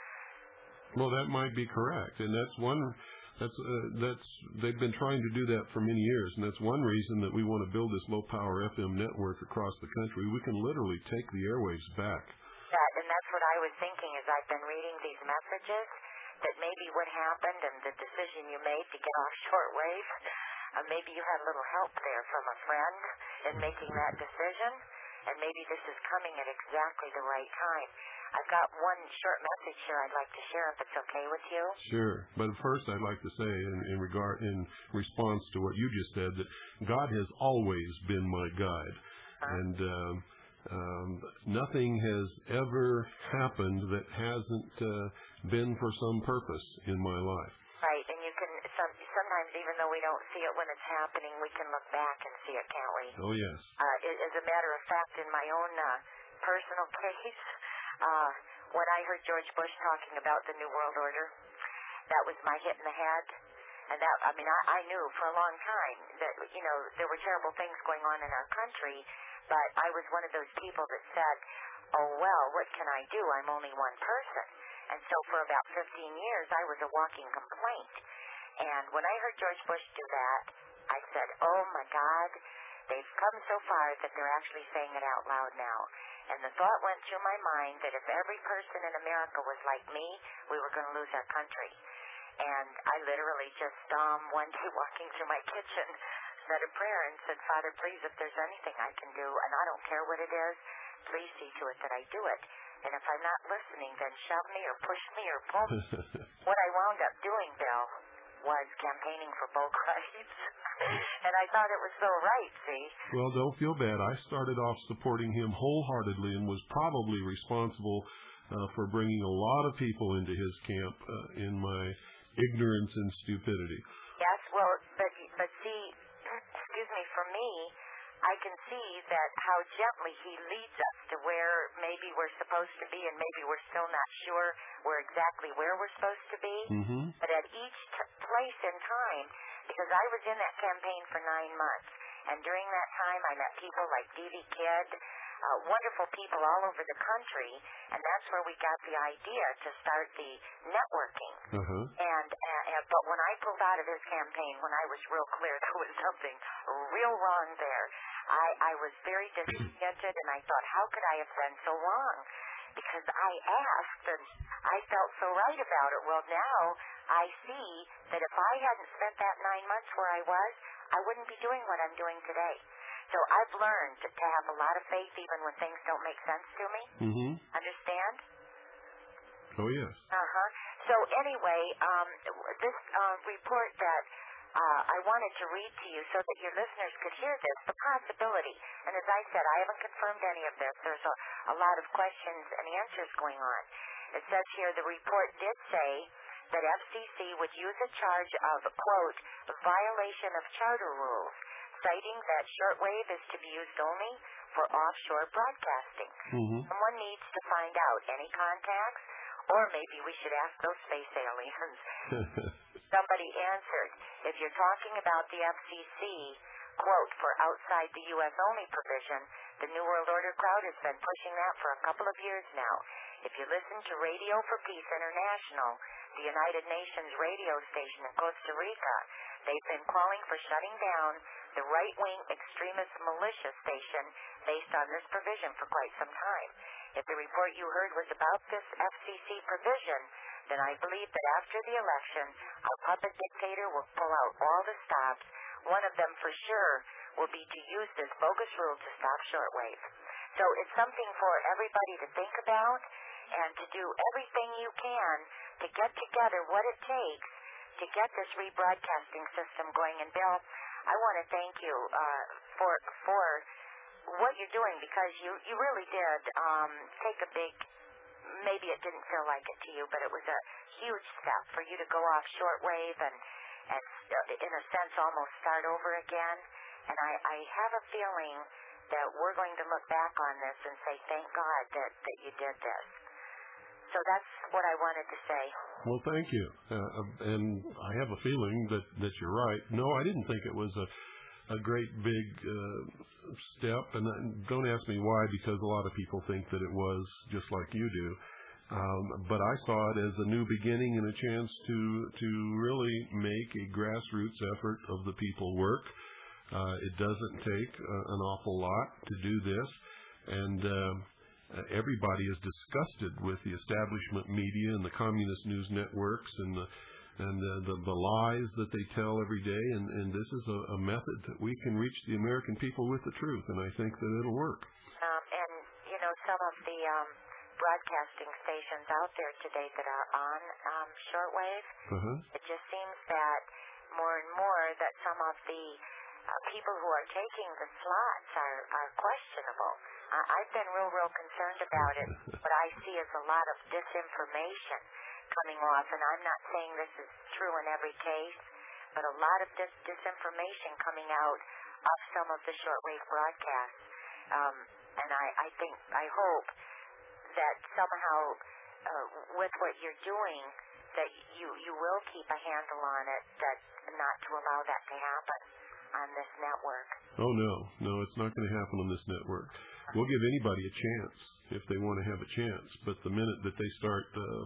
[SPEAKER 1] Well, that might be correct, and that's one. That's uh, that's they've been trying to do that for many years, and that's one reason that we want to build this low-power F M network across the country. We can literally take the airwaves back.
[SPEAKER 21] That, and that's what I was thinking as I've been reading these messages, that maybe what happened and the decision you made to get off shortwave, uh, maybe you had a little help there from a friend in making that decision, and maybe this is coming at exactly the right time. I've got one short message here I'd like to share, if it's okay with you.
[SPEAKER 1] Sure, but first I'd like to say, in, in regard, in response to what you just said, that God has always been my guide, uh-huh. and um, um, nothing has ever happened that hasn't uh, been for some purpose in my life.
[SPEAKER 21] Right, and you can some, sometimes, even though we don't see it when it's happening, we can look back and see it, can't we?
[SPEAKER 1] Oh yes.
[SPEAKER 21] Uh, as a matter of fact, in my own uh, personal case. Uh, when I heard George Bush talking about the New World Order, that was my hit in the head. And that, I mean, I, I knew for a long time that, you know, there were terrible things going on in our country, but I was one of those people that said, oh, well, what can I do? I'm only one person. And so for about fifteen years, I was a walking complaint. And when I heard George Bush do that, I said, oh, my God, they've come so far that they're actually saying it out loud now. And the thought went through my mind that if every person in America was like me, we were going to lose our country. And I literally just, um, one day walking through my kitchen, said a prayer and said, Father, please, if there's anything I can do, and I don't care what it is, please see to it that I do it. And if I'm not listening, then shove me or push me or pull me. What I wound up doing, Bill, was campaigning for both rights. And I thought it was so right, see?
[SPEAKER 1] Well, don't feel bad. I started off supporting him wholeheartedly and was probably responsible uh, for bringing a lot of people into his camp uh, in my ignorance and stupidity.
[SPEAKER 21] Yes, well, but, but see, excuse me, for me, I can see that how gently he leads us to where maybe we're supposed to be, and maybe we're still not sure we're exactly where we're supposed to be.
[SPEAKER 1] Mm-hmm.
[SPEAKER 21] But at each t- place in time, because I was in that campaign for nine months, and during that time I met people like D V Kidd, uh, wonderful people all over the country, and that's where we got the idea to start the networking.
[SPEAKER 1] Uh-huh.
[SPEAKER 21] And, and, and but when I pulled out of his campaign, when I was real clear there was something real wrong there, I, I was very discontented, and I thought, how could I have done so wrong? Because I asked, and I felt so right about it. Well, now I see that if I hadn't spent that nine months where I was, I wouldn't be doing what I'm doing today. So I've learned to have a lot of faith even when things don't make sense to me.
[SPEAKER 1] Mm-hmm.
[SPEAKER 21] Understand?
[SPEAKER 1] Oh, yes.
[SPEAKER 21] Uh-huh. So anyway, um, this uh, report that uh, I wanted to read to you so that your listeners could hear this, the possibility. And as I said, I haven't confirmed any of this. There's a, a lot of questions and answers going on. It says here the report did say that F C C would use a charge of, quote, violation of charter rules, citing that shortwave is to be used only for offshore broadcasting.
[SPEAKER 1] Mm-hmm.
[SPEAKER 21] Someone needs to find out any contacts, or maybe we should ask those space aliens. Somebody answered, if you're talking about the F C C, quote, for outside the U S only provision, the New World Order crowd has been pushing that for a couple of years now. If you listen to Radio for Peace International, the United Nations radio station in Costa Rica, they've been calling for shutting down the right-wing extremist militia station based on this provision for quite some time. If the report you heard was about this F C C provision, then I believe that after the election, our puppet dictator will pull out all the stops. One of them for sure will be to use this bogus rule to stop shortwave. So it's something for everybody to think about and to do everything you can to get together what it takes to get this rebroadcasting system going. And Bill, I want to thank you uh, for for what you're doing, because you, you really did um, take a big, maybe it didn't feel like it to you, but it was a huge step for you to go off shortwave and, and in a sense, almost start over again. And I, I have a feeling that we're going to look back on this and say, thank God that, that you did this. So that's what I wanted to say.
[SPEAKER 1] Well, thank you. Uh, and I have a feeling that, that you're right. No, I didn't think it was a, a great big uh, step. And don't ask me why, because a lot of people think that it was, just like you do. Um, but I saw it as a new beginning and a chance to, to really make a grassroots effort of the people work. Uh, it doesn't take uh, an awful lot to do this. And uh, everybody is disgusted with the establishment media and the communist news networks and the and the, the, the lies that they tell every day. And, and this is a, a method that we can reach the American people with the truth, and I think that it'll work.
[SPEAKER 21] Um, and, you know, some of the um, broadcasting stations out there today that are on um, shortwave,
[SPEAKER 1] uh-huh.
[SPEAKER 21] it just seems that more and more that some of the uh, people who are taking the slots are, are questionable. I, I've been real, real concerned about it. What I see is a lot of disinformation coming off, and I'm not saying this is true in every case, but a lot of dis- disinformation coming out of some of the shortwave broadcasts. Um, and I, I think, I hope that somehow uh, with what you're doing, that you, you will keep a handle on it, that not to allow that to happen on this network.
[SPEAKER 1] Oh, no. No, it's not going to happen on this network. We'll give anybody a chance if they want to have a chance, but the minute that they start uh,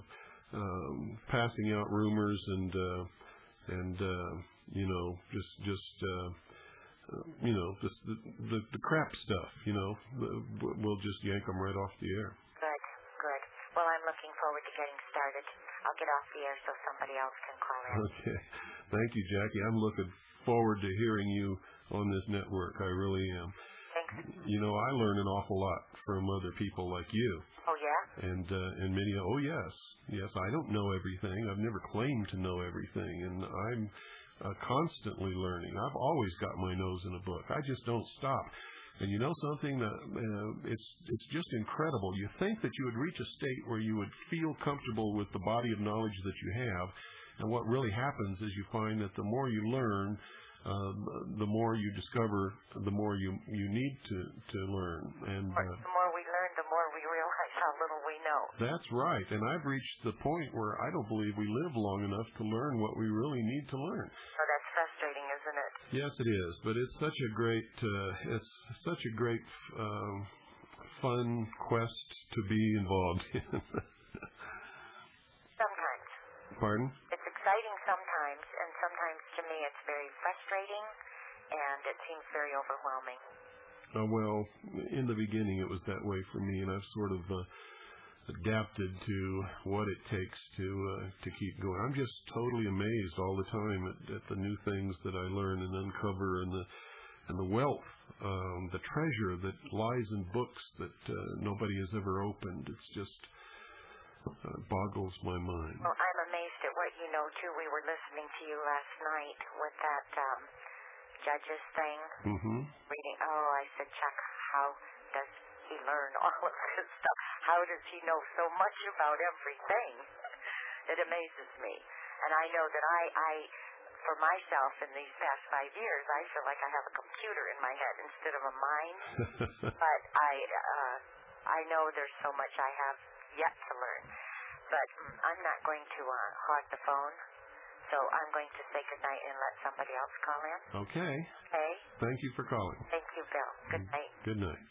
[SPEAKER 1] um, passing out rumors and uh, and uh, you know just just uh, uh, you know just the, the the crap stuff, you know, we'll just yank them right off the air.
[SPEAKER 21] Good, good. Well, I'm looking forward to getting started. I'll get off the air so somebody else can call in.
[SPEAKER 1] Okay, thank you, Jackie. I'm looking forward to hearing you on this network. I really am.
[SPEAKER 21] Thanks.
[SPEAKER 1] You know, I learn an awful lot from other people like you.
[SPEAKER 21] Oh, yeah?
[SPEAKER 1] And uh, and many, oh, yes. Yes, I don't know everything. I've never claimed to know everything. And I'm uh, constantly learning. I've always got my nose in a book. I just don't stop. And you know something? Uh, uh, it's it's just incredible. You think that you would reach a state where you would feel comfortable with the body of knowledge that you have. And what really happens is you find that the more you learn, Uh, the more you discover, the more you you need to, to learn. And uh,
[SPEAKER 21] the more we learn, the more we realize how little we know.
[SPEAKER 1] That's right. And I've reached the point where I don't believe we live long enough to learn what we really need to learn.
[SPEAKER 21] Oh, that's frustrating, isn't it?
[SPEAKER 1] Yes, it is. But it's such a great, uh, it's such a great, uh, fun quest to be involved in.
[SPEAKER 21] Sometimes.
[SPEAKER 1] Pardon?
[SPEAKER 21] It's exciting sometimes, and sometimes to me it's very frustrating, and it seems very overwhelming.
[SPEAKER 1] Uh, well, in the beginning it was that way for me, and I've sort of uh, adapted to what it takes to uh, to keep going. I'm just totally amazed all the time at, at the new things that I learn and uncover, and the and the wealth, um, the treasure that lies in books that uh, nobody has ever opened. It's just uh, boggles my mind.
[SPEAKER 21] Well, I'm amazed at what you know, too, we were listening to you last night with that um, judges thing.
[SPEAKER 1] Mm-hmm.
[SPEAKER 21] Reading. Oh, I said, Chuck, how does he learn all of this stuff? How does he know so much about everything? It amazes me. And I know that I, I, for myself in these past five years, I feel like I have a computer in my head instead of a mind. But I, uh, I know there's so much I have yet to learn. But mm, I'm not going to uh, hog the phone. So I'm going to say goodnight and let somebody else call in.
[SPEAKER 1] Okay.
[SPEAKER 21] Okay.
[SPEAKER 1] Thank you for calling.
[SPEAKER 21] Thank you, Bill. Good night.
[SPEAKER 1] Good night.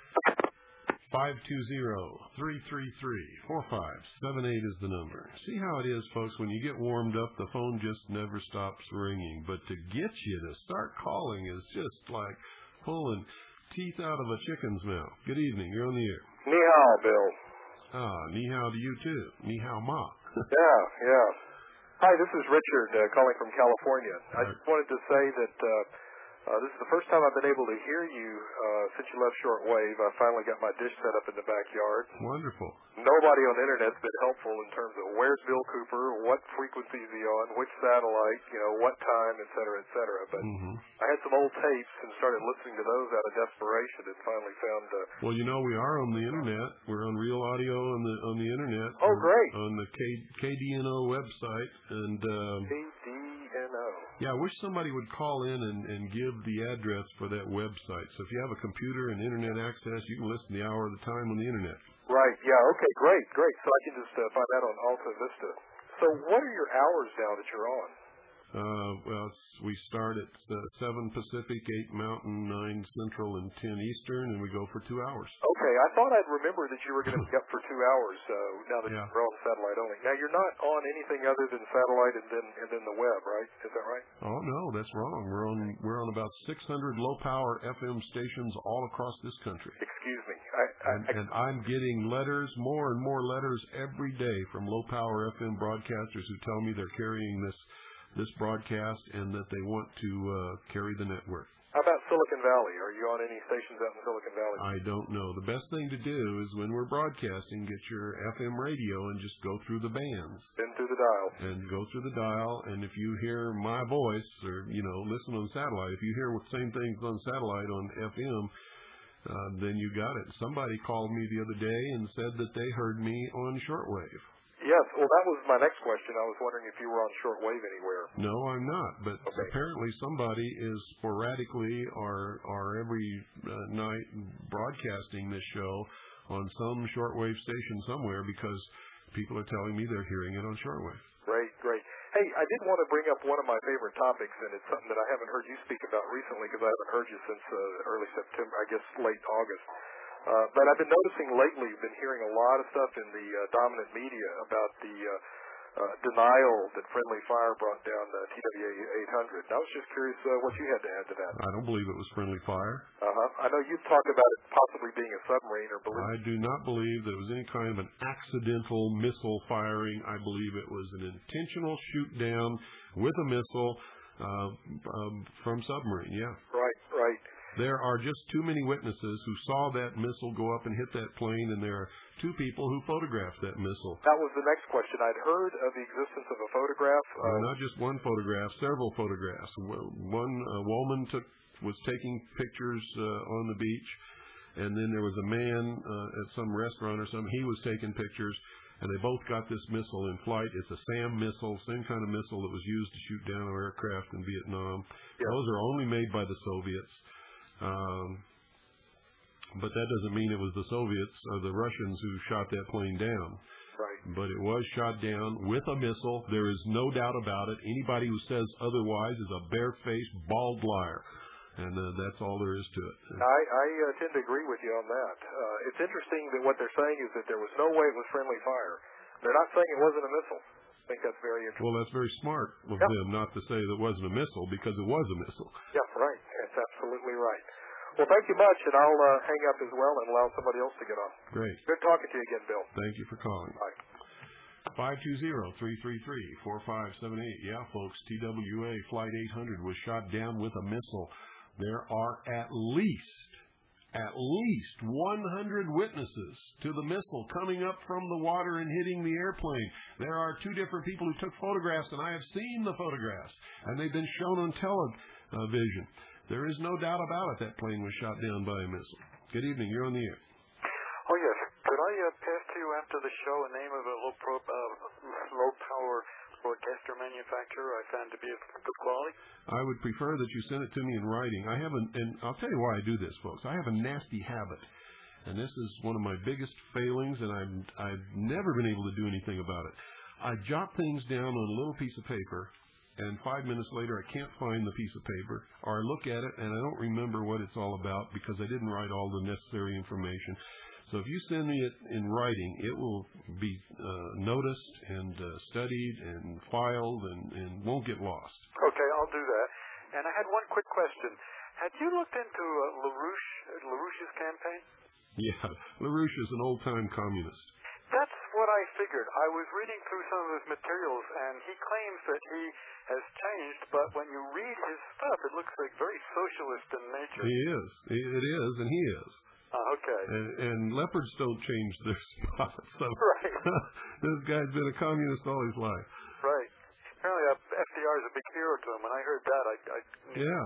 [SPEAKER 1] five two zero, three three three, four five seven eight is the number. See how it is, folks. When you get warmed up, the phone just never stops ringing. But to get you to start calling is just like pulling teeth out of a chicken's mouth. Good evening. You're on the air.
[SPEAKER 2] Ni hao, Bill.
[SPEAKER 1] Ah, ni hao to you, too. Ni hao ma.
[SPEAKER 2] Yeah, yeah. Hi, this is Richard uh, calling from California. I just wanted to say that uh, uh, this is the first time I've been able to hear you uh, since you left shortwave. I finally got my dish set up in the backyard.
[SPEAKER 1] Wonderful.
[SPEAKER 2] Nobody on the Internet's been helpful in terms of where's Bill Cooper, what frequency is he on, which satellite, you know, what time, et cetera, et cetera. But
[SPEAKER 1] mm-hmm.
[SPEAKER 2] I had some old tapes and started listening to those out of desperation and finally found... Uh,
[SPEAKER 1] well, you know, we are on the Internet. We're on Real Audio on the on the Internet.
[SPEAKER 2] Oh, great.
[SPEAKER 1] On the K, KDNO website. And um,
[SPEAKER 2] K D N O.
[SPEAKER 1] Yeah, I wish somebody would call in and, and give the address for that website. So if you have a computer and Internet access, you can listen the hour of the time on the Internet.
[SPEAKER 2] Right, yeah, okay, great, great. So I can just uh, find that on Alta Vista. So what are your hours now that you're on?
[SPEAKER 1] Uh, well, it's, we start at uh, seven Pacific, eight Mountain, nine Central, and ten Eastern, and we go for two hours.
[SPEAKER 2] Okay, I thought I'd remember that you were going to be up for two hours uh, now that
[SPEAKER 1] yeah.
[SPEAKER 2] you're on satellite only. Now, you're not on anything other than satellite and then and then the web, right? Is that right?
[SPEAKER 1] Oh, no, that's wrong. We're on we're on about six hundred low-power F M stations all across this country.
[SPEAKER 2] Excuse me. I, I,
[SPEAKER 1] and, and I'm getting letters, more and more letters every day from low-power F M broadcasters who tell me they're carrying this this broadcast and that they want to uh, carry the network.
[SPEAKER 2] How about Silicon Valley? Are you on any stations out in Silicon Valley?
[SPEAKER 1] I don't know. The best thing to do is when we're broadcasting, get your F M radio and just go through the bands.
[SPEAKER 2] Then through the dial.
[SPEAKER 1] And go through the dial, and if you hear my voice or, you know, listen on satellite, if you hear the same things on satellite on F M, uh, then you got it. Somebody called me the other day and said that they heard me on shortwave.
[SPEAKER 2] Yes, well, that was my next question. I was wondering if you were on shortwave anywhere.
[SPEAKER 1] No, I'm not. But
[SPEAKER 2] okay.
[SPEAKER 1] apparently somebody is sporadically or, or every uh, night broadcasting this show on some shortwave station somewhere because people are telling me they're hearing it on shortwave.
[SPEAKER 2] Great, great. Hey, I did want to bring up one of my favorite topics, and it's something that I haven't heard you speak about recently because I haven't heard you since uh, early September, I guess late August. Uh, but I've been noticing lately, been hearing a lot of stuff in the uh, dominant media about the uh, uh, denial that Friendly Fire brought down uh, T W A eight hundred. And I was just curious uh, what you had to add to that.
[SPEAKER 1] I don't believe it was Friendly Fire.
[SPEAKER 2] Uh-huh. I know you've talked about it possibly being a submarine or balloon.
[SPEAKER 1] I do not believe that it was any kind of an accidental missile firing. I believe it was an intentional shoot down with a missile uh, um, from submarine, yeah.
[SPEAKER 2] Right, right.
[SPEAKER 1] There are just too many witnesses who saw that missile go up and hit that plane, and there are two people who photographed that missile.
[SPEAKER 2] That was the next question. I'd heard of the existence of a photograph.
[SPEAKER 1] Uh, well, not just one photograph, several photographs. One uh, woman took was taking pictures uh, on the beach, and then there was a man uh, at some restaurant or something. He was taking pictures, and they both got this missile in flight. It's a SAM missile, same kind of missile that was used to shoot down aircraft in Vietnam.
[SPEAKER 2] Yeah.
[SPEAKER 1] Those are only made by the Soviets. Um, but that doesn't mean it was the Soviets or the Russians who shot that plane down.
[SPEAKER 2] Right.
[SPEAKER 1] But it was shot down with a missile. There is no doubt about it. Anybody who says otherwise is a barefaced, bald liar. And uh, that's all there is to it.
[SPEAKER 2] I, I uh, tend to agree with you on that. Uh, it's interesting that what they're saying is that there was no way it was friendly fire. They're not saying it wasn't a missile. I think that's very interesting.
[SPEAKER 1] Well, that's very smart of
[SPEAKER 2] yep.
[SPEAKER 1] them not to say that it wasn't a missile because it was a missile.
[SPEAKER 2] Yeah, right. That's absolutely right. Well, thank you much, and I'll uh, hang up as well and allow somebody else to get on.
[SPEAKER 1] Great.
[SPEAKER 2] Good talking to you again, Bill.
[SPEAKER 1] Thank you for calling.
[SPEAKER 2] Bye.
[SPEAKER 1] five two zero, three three three, four five seven eight. Yeah, folks, T W A Flight eight hundred was shot down with a missile. There are at least, at least one hundred witnesses to the missile coming up from the water and hitting the airplane. There are two different people who took photographs, and I have seen the photographs, and they've been shown on television. There is no doubt about it that plane was shot down by a missile. Good evening. You're on the air.
[SPEAKER 17] Oh, yes. Could I uh, pass to you after the show a name of a low, pro, uh, low power broadcaster manufacturer I found to be of good quality?
[SPEAKER 1] I would prefer that you send it to me in writing. I have an, and I'll tell you why I do this, folks. I have a nasty habit, and this is one of my biggest failings, and I've, I've never been able to do anything about it. I jot things down on a little piece of paper, and five minutes later I can't find the piece of paper, or I look at it and I don't remember what it's all about because I didn't write all the necessary information. So if you send me it in writing, it will be uh, noticed and uh, studied and filed and, and won't get lost.
[SPEAKER 17] Okay, I'll do that. And I had one quick question. Had you looked into uh, LaRouche, LaRouche's campaign?
[SPEAKER 1] Yeah, LaRouche is an old-time communist.
[SPEAKER 17] That's what I figured. I was reading through some of his materials, and he claims that he has changed, but when you read his stuff, it looks like very socialist in nature.
[SPEAKER 1] He is. It is, and he is.
[SPEAKER 17] Uh, okay.
[SPEAKER 1] And, and leopards don't change their spots. So
[SPEAKER 17] right.
[SPEAKER 1] This guy's been a communist all his life.
[SPEAKER 17] Right. Apparently, uh, F D R is a big hero to him. When I heard that, I, I knew
[SPEAKER 1] yeah.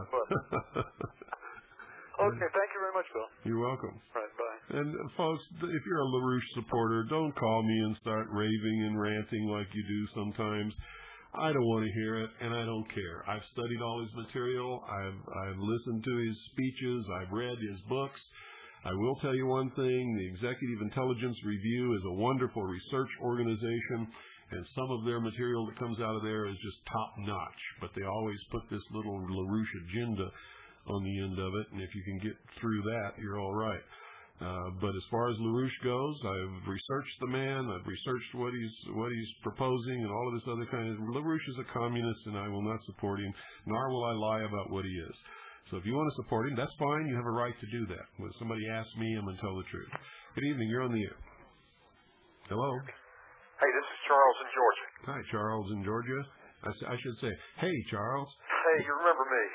[SPEAKER 17] Okay. Thank you very much, Bill.
[SPEAKER 1] You're welcome.
[SPEAKER 17] Right. Bye.
[SPEAKER 1] And uh, folks, if you're a LaRouche supporter, don't call me and start raving and ranting like you do sometimes. I don't want to hear it, and I don't care. I've studied all his material. I've I've listened to his speeches. I've read his books. I will tell you one thing, the Executive Intelligence Review is a wonderful research organization, and some of their material that comes out of there is just top-notch, but they always put this little LaRouche agenda on the end of it, and if you can get through that, you're all right. Uh, but as far as LaRouche goes, I've researched the man, I've researched what he's what he's proposing and all of this other kind of... LaRouche is a communist, and I will not support him, nor will I lie about what he is. So if you want to support him, that's fine. You have a right to do that. When somebody asks me, I'm going to tell the truth. Good evening. You're on the air. Hello?
[SPEAKER 4] Hey, this is Charles in Georgia.
[SPEAKER 1] Hi, Charles in Georgia. I, I should say, hey, Charles.
[SPEAKER 4] Hey, you remember me.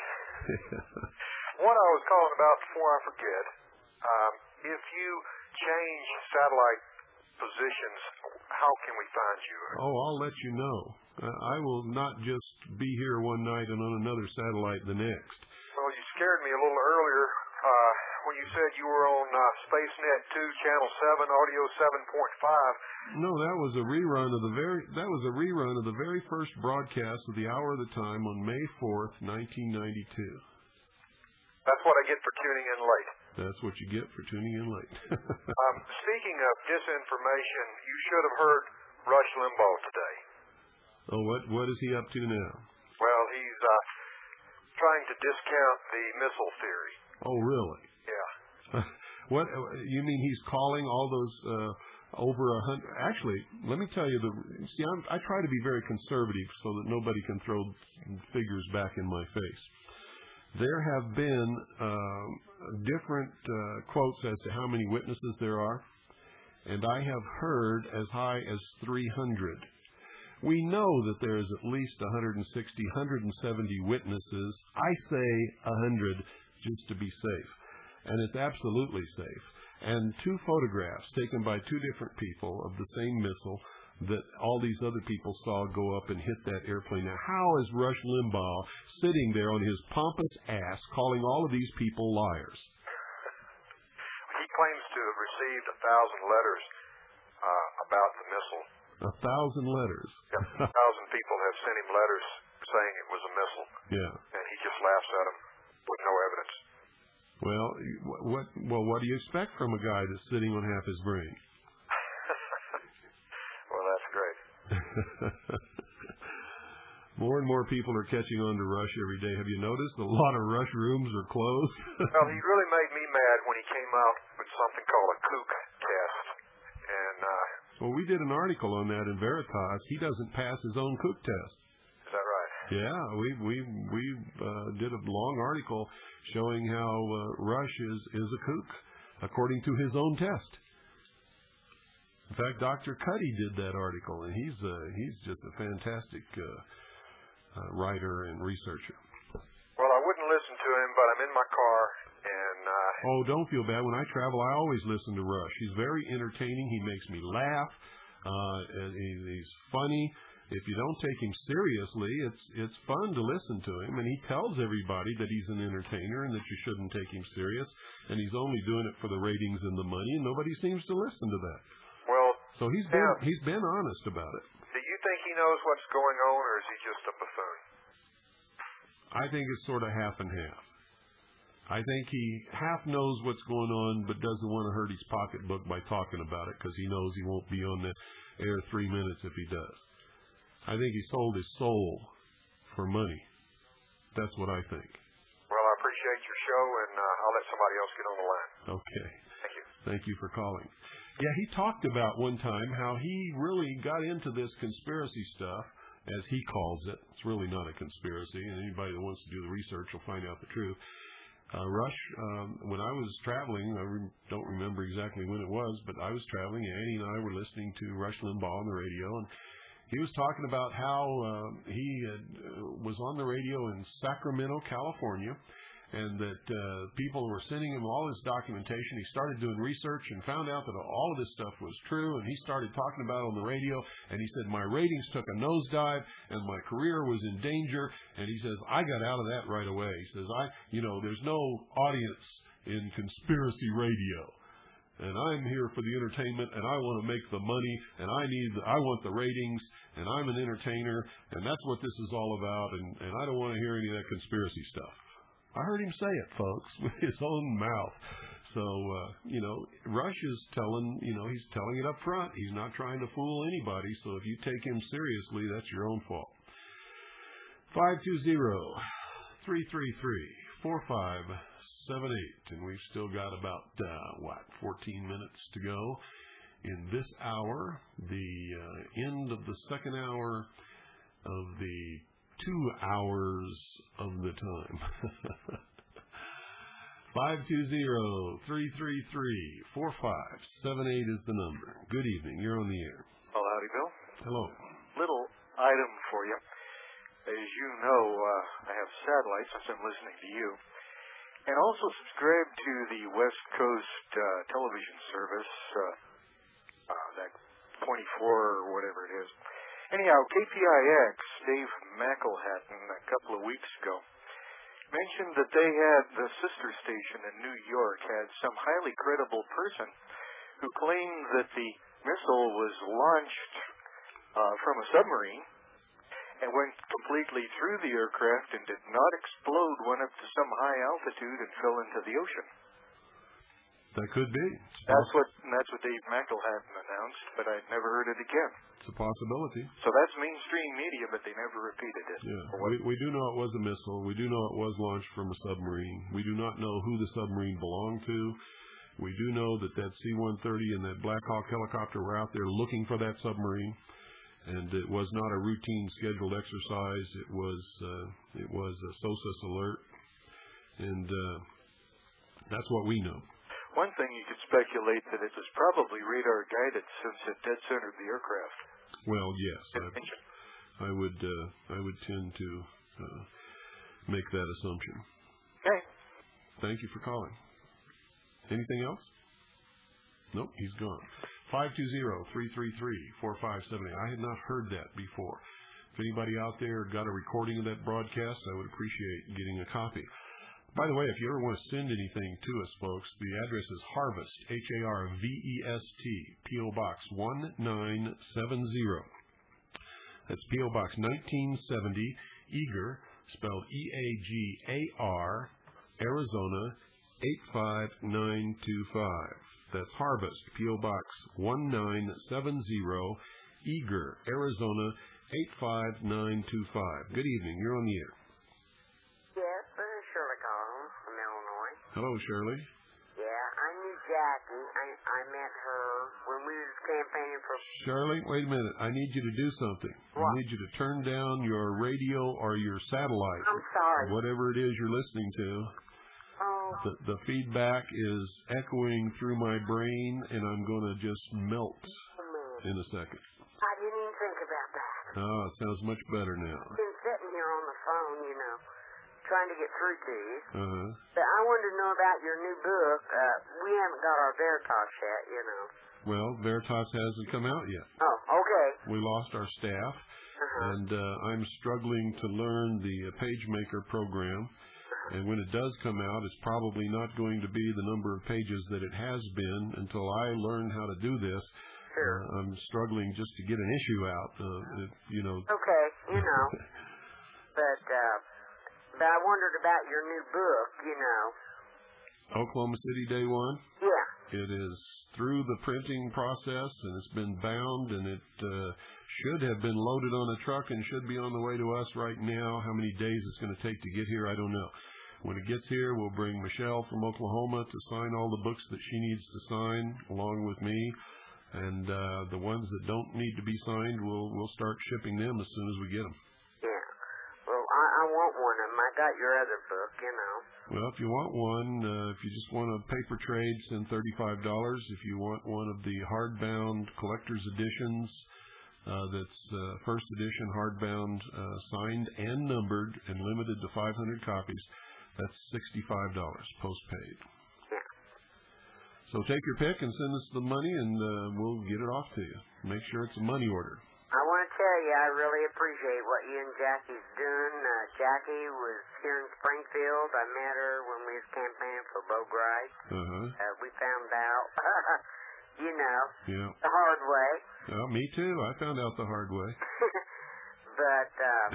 [SPEAKER 4] What I was calling about before I forget, um, if you change satellite positions, how can we find you?
[SPEAKER 1] Oh, I'll let you know. Uh, I will not just be here one night and on another satellite the next.
[SPEAKER 4] Well, you scared me a little earlier uh, when you said you were on uh, SpaceNet two, Channel seven, Audio seven point five.
[SPEAKER 1] No, that was a rerun of the very that was a rerun of the very first broadcast of the Hour of the Time on May fourth, nineteen ninety-two.
[SPEAKER 4] That's what I get for tuning in late.
[SPEAKER 1] That's what you get for tuning in late.
[SPEAKER 4] um, speaking of disinformation, you should have heard Rush Limbaugh today.
[SPEAKER 1] Oh, what what is he up to now?
[SPEAKER 4] Well, he's uh, trying to discount the missile theory.
[SPEAKER 1] Oh, really?
[SPEAKER 4] Yeah.
[SPEAKER 1] What you mean? He's calling all those uh, over a hundred? Actually, let me tell you. The see, I'm, I try to be very conservative so that nobody can throw figures back in my face. There have been uh, different uh, quotes as to how many witnesses there are, and I have heard as high as three hundred. We know that there is at least one hundred sixty, one hundred seventy witnesses. I say one hundred just to be safe, and it's absolutely safe. And two photographs taken by two different people of the same missile that all these other people saw go up and hit that airplane. Now, how is Rush Limbaugh sitting there on his pompous ass calling all of these people liars?
[SPEAKER 4] He claims to have received a thousand letters uh, about the missile.
[SPEAKER 1] A thousand letters.
[SPEAKER 4] Yeah, a thousand people have sent him letters saying it was a missile.
[SPEAKER 1] Yeah.
[SPEAKER 4] And he just laughs at them with no evidence.
[SPEAKER 1] Well, what well, what do you expect from a guy that's sitting on half his brain?
[SPEAKER 4] Well, that's great.
[SPEAKER 1] More and more people are catching on to Rush every day. Have you noticed a lot of Rush rooms are closed?
[SPEAKER 4] Well, he really made me mad when he came out with something called a kook test. And uh,
[SPEAKER 1] well, we did an article on that in Veritas. He doesn't pass his own kook test.
[SPEAKER 4] Is that right?
[SPEAKER 1] Yeah, we we we uh, did a long article showing how uh, Rush is is a kook according to his own test. In fact, Doctor Cuddy did that article, and he's uh, he's just a fantastic uh, uh, writer and researcher.
[SPEAKER 4] Well, I wouldn't listen to him, but I'm in my car, and uh,
[SPEAKER 1] Oh, don't feel bad. When I travel, I always listen to Rush. He's very entertaining. He makes me laugh. Uh, and he's, he's funny. If you don't take him seriously, it's it's fun to listen to him. And he tells everybody that he's an entertainer and that you shouldn't take him serious. And he's only doing it for the ratings and the money, and nobody seems to listen to that.
[SPEAKER 4] Well,
[SPEAKER 1] so he's been
[SPEAKER 4] now,
[SPEAKER 1] he's been honest about it.
[SPEAKER 4] Do you think he knows what's going on, or is he just a buffoon?
[SPEAKER 1] I think it's sort of half and half. I think he half knows what's going on, but doesn't want to hurt his pocketbook by talking about it because he knows he won't be on the air three minutes if he does. I think he sold his soul for money. That's what I think.
[SPEAKER 4] Well, I appreciate your show, and uh, I'll let somebody else get on the line.
[SPEAKER 1] Okay.
[SPEAKER 4] Thank you.
[SPEAKER 1] Thank you for calling. Yeah, he talked about one time how he really got into this conspiracy stuff, as he calls it. It's really not a conspiracy, and anybody that wants to do the research will find out the truth. Uh, Rush, um, when I was traveling, I re- don't remember exactly when it was, but I was traveling. Annie and I were listening to Rush Limbaugh on the radio, and he was talking about how uh, he had, uh, was on the radio in Sacramento, California, and that uh, people were sending him all his documentation. He started doing research and found out that all of this stuff was true, and he started talking about it on the radio, and he said, my ratings took a nosedive, and my career was in danger, and he says, I got out of that right away. He says, I, you know, there's no audience in conspiracy radio, and I'm here for the entertainment, and I want to make the money, and I need, the, I want the ratings, and I'm an entertainer, and that's what this is all about, and, and I don't want to hear any of that conspiracy stuff. I heard him say it, folks, with his own mouth. So, uh, you know, Rush is telling, you know, he's telling it up front. He's not trying to fool anybody. So if you take him seriously, that's your own fault. five two zero, three three three, four five seven eight. And we've still got about, uh, what, fourteen minutes to go in this hour, the uh, end of the second hour of the two hours of the time. five two zero, three three three, four five seven eight is the number. Good evening. You're on the air.
[SPEAKER 4] Oh, howdy, Bill.
[SPEAKER 1] Hello.
[SPEAKER 4] Little item for you. As you know, uh, I have satellites since I'm listening to you, and also subscribe to the West Coast uh, television service, uh, uh, that twenty-four or whatever it is. Anyhow, K P I X, Dave McElhatton, a couple of weeks ago, mentioned that they had, the sister station in New York, had some highly credible person who claimed that the missile was launched uh, from a submarine and went completely through the aircraft and did not explode, went up to some high altitude and fell into the ocean.
[SPEAKER 1] That could be.
[SPEAKER 4] That's what that's what Dave McElhatton announced, but I'd never heard it again.
[SPEAKER 1] It's a possibility.
[SPEAKER 4] So that's mainstream media, but they never repeated it.
[SPEAKER 1] Yeah, we, we do know it was a missile. We do know it was launched from a submarine. We do not know who the submarine belonged to. We do know that that C one thirty and that Black Hawk helicopter were out there looking for that submarine, and it was not a routine scheduled exercise. It was uh, it was a SOSUS alert, and uh, that's what we know.
[SPEAKER 4] One thing you could speculate that it was probably radar guided since it dead centered the aircraft.
[SPEAKER 1] Well, yes, I, I would uh, I would tend to uh, make that assumption.
[SPEAKER 4] Okay.
[SPEAKER 1] Thank you for calling. Anything else? Nope, he's gone. Five two zero three three three four five seven eight. I had not heard that before. If anybody out there got a recording of that broadcast, I would appreciate getting a copy. By the way, if you ever want to send anything to us, folks, the address is Harvest, H A R V E S T, P O. Box one nine seven zero. That's P O. Box nineteen seventy, Eagar, spelled E A G A R, Arizona, eight five nine two five. That's Harvest, P O. Box one nine seven zero, Eagar, Arizona, eight five nine two five. Good evening. You're on the air. Hello, Shirley.
[SPEAKER 12] Yeah, I knew Jackie. I I met her when we was campaigning for...
[SPEAKER 1] Shirley, wait a minute. I need you to do something.
[SPEAKER 12] What?
[SPEAKER 1] I need you to turn down your radio or your satellite.
[SPEAKER 12] I'm sorry.
[SPEAKER 1] Whatever it is you're listening to.
[SPEAKER 12] Oh.
[SPEAKER 1] The, the feedback is echoing through my brain, and I'm going to just melt in a second.
[SPEAKER 12] I didn't even think about that.
[SPEAKER 1] Oh, it sounds much better now.
[SPEAKER 12] I've been sitting here on the phone, you know, trying to get through to you.
[SPEAKER 1] Uh-huh.
[SPEAKER 12] But I wanted to know about your new book. Uh, we haven't got our Veritas yet, you know.
[SPEAKER 1] Well, Veritas hasn't come out yet.
[SPEAKER 12] Oh, okay.
[SPEAKER 1] We lost our staff,
[SPEAKER 12] uh-huh.
[SPEAKER 1] and uh, I'm struggling to learn the uh, PageMaker program.
[SPEAKER 12] Uh-huh.
[SPEAKER 1] And when it does come out, it's probably not going to be the number of pages that it has been until I learn how to do this.
[SPEAKER 12] Sure.
[SPEAKER 1] Uh, I'm struggling just to get an issue out. Uh, it, you know.
[SPEAKER 12] Okay, you know. but uh, but I wondered about your new book, you know.
[SPEAKER 1] Oklahoma City Day One?
[SPEAKER 12] Yeah.
[SPEAKER 1] It is through the printing process, and it's been bound, and it uh, should have been loaded on a truck and should be on the way to us right now. How many days it's going to take to get here, I don't know. When it gets here, we'll bring Michelle from Oklahoma to sign all the books that she needs to sign, along with me. And uh, the ones that don't need to be signed, we'll we'll start shipping them as soon as we get them.
[SPEAKER 12] Yeah. Well, I, I want one of them. I got your other book, you know.
[SPEAKER 1] Well, if you want one, uh, if you just want a paper trade, send thirty-five dollars. If you want one of the hardbound collector's editions, uh, that's uh, first edition hardbound, uh, signed and numbered and limited to five hundred copies, that's sixty-five dollars postpaid.
[SPEAKER 12] Yeah.
[SPEAKER 1] So take your pick and send us the money, and uh, we'll get it off to you. Make sure it's a money order.
[SPEAKER 12] I want to tell you, I really appreciate what you and Jackie's doing. Uh, Jackie was here in Springfield. I met her when we was campaigning for Bo Grice.
[SPEAKER 1] Uh-huh.
[SPEAKER 12] Uh, we found out, you know,
[SPEAKER 1] Yeah.
[SPEAKER 12] the hard way.
[SPEAKER 1] Well, me too. I found out the hard way.
[SPEAKER 12] but, uh...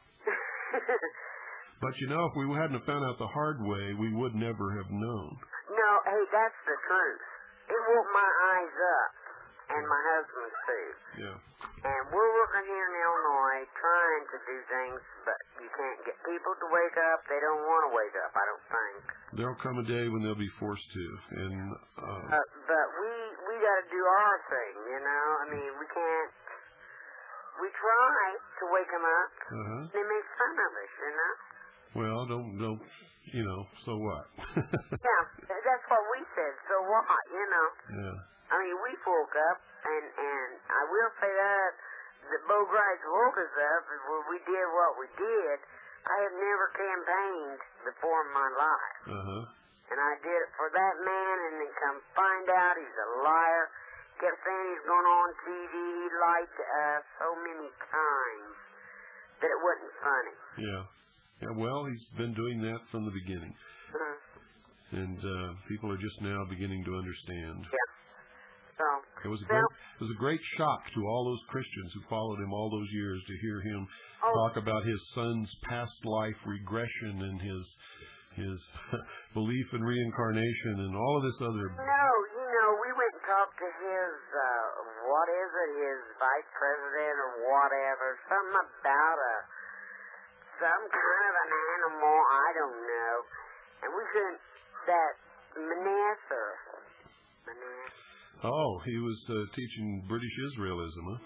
[SPEAKER 1] But, you know, if we hadn't have found out the hard way, we would never have known.
[SPEAKER 12] No, hey, that's the truth. It woke my eyes up, and my husband's too.
[SPEAKER 1] Yeah.
[SPEAKER 12] And we're working here in Illinois trying to do things, but you can't get people to wake up. They don't want to wake up, I don't think.
[SPEAKER 1] There'll come a day when they'll be forced to. And uh,
[SPEAKER 12] uh, But we, we got to do our thing, you know? I mean, we can't... We try to wake them up.
[SPEAKER 1] Uh-huh.
[SPEAKER 12] They make fun of us, you know?
[SPEAKER 1] Well, don't, don't, you know, so what?
[SPEAKER 12] Yeah, that's what we said. So what, you know?
[SPEAKER 1] Yeah.
[SPEAKER 12] I mean, we woke up, and, and I will say that, that Bo Grice woke us up, and when we did what we did. I have never campaigned before in my life.
[SPEAKER 1] Uh-huh.
[SPEAKER 12] And I did it for that man, and then come find out he's a liar. Kept saying he's going on T V. He lied to us so many times that it wasn't funny.
[SPEAKER 1] Yeah. Yeah, well, he's been doing that from the beginning.
[SPEAKER 12] Uh-huh.
[SPEAKER 1] And uh, people are just now beginning to understand.
[SPEAKER 12] Yeah. So,
[SPEAKER 1] it was a great, it was a great shock to all those Christians who followed him all those years to hear him
[SPEAKER 12] oh.
[SPEAKER 1] talk about his son's past life regression and his his belief in reincarnation and all of this other.
[SPEAKER 12] No, you know, we went and talked to his, uh, what is it, his vice president or whatever, something about a, some kind of an animal, I don't know. And we couldn't, that Manasseh, Manasseh.
[SPEAKER 1] Oh, he was uh, teaching British Israelism, huh?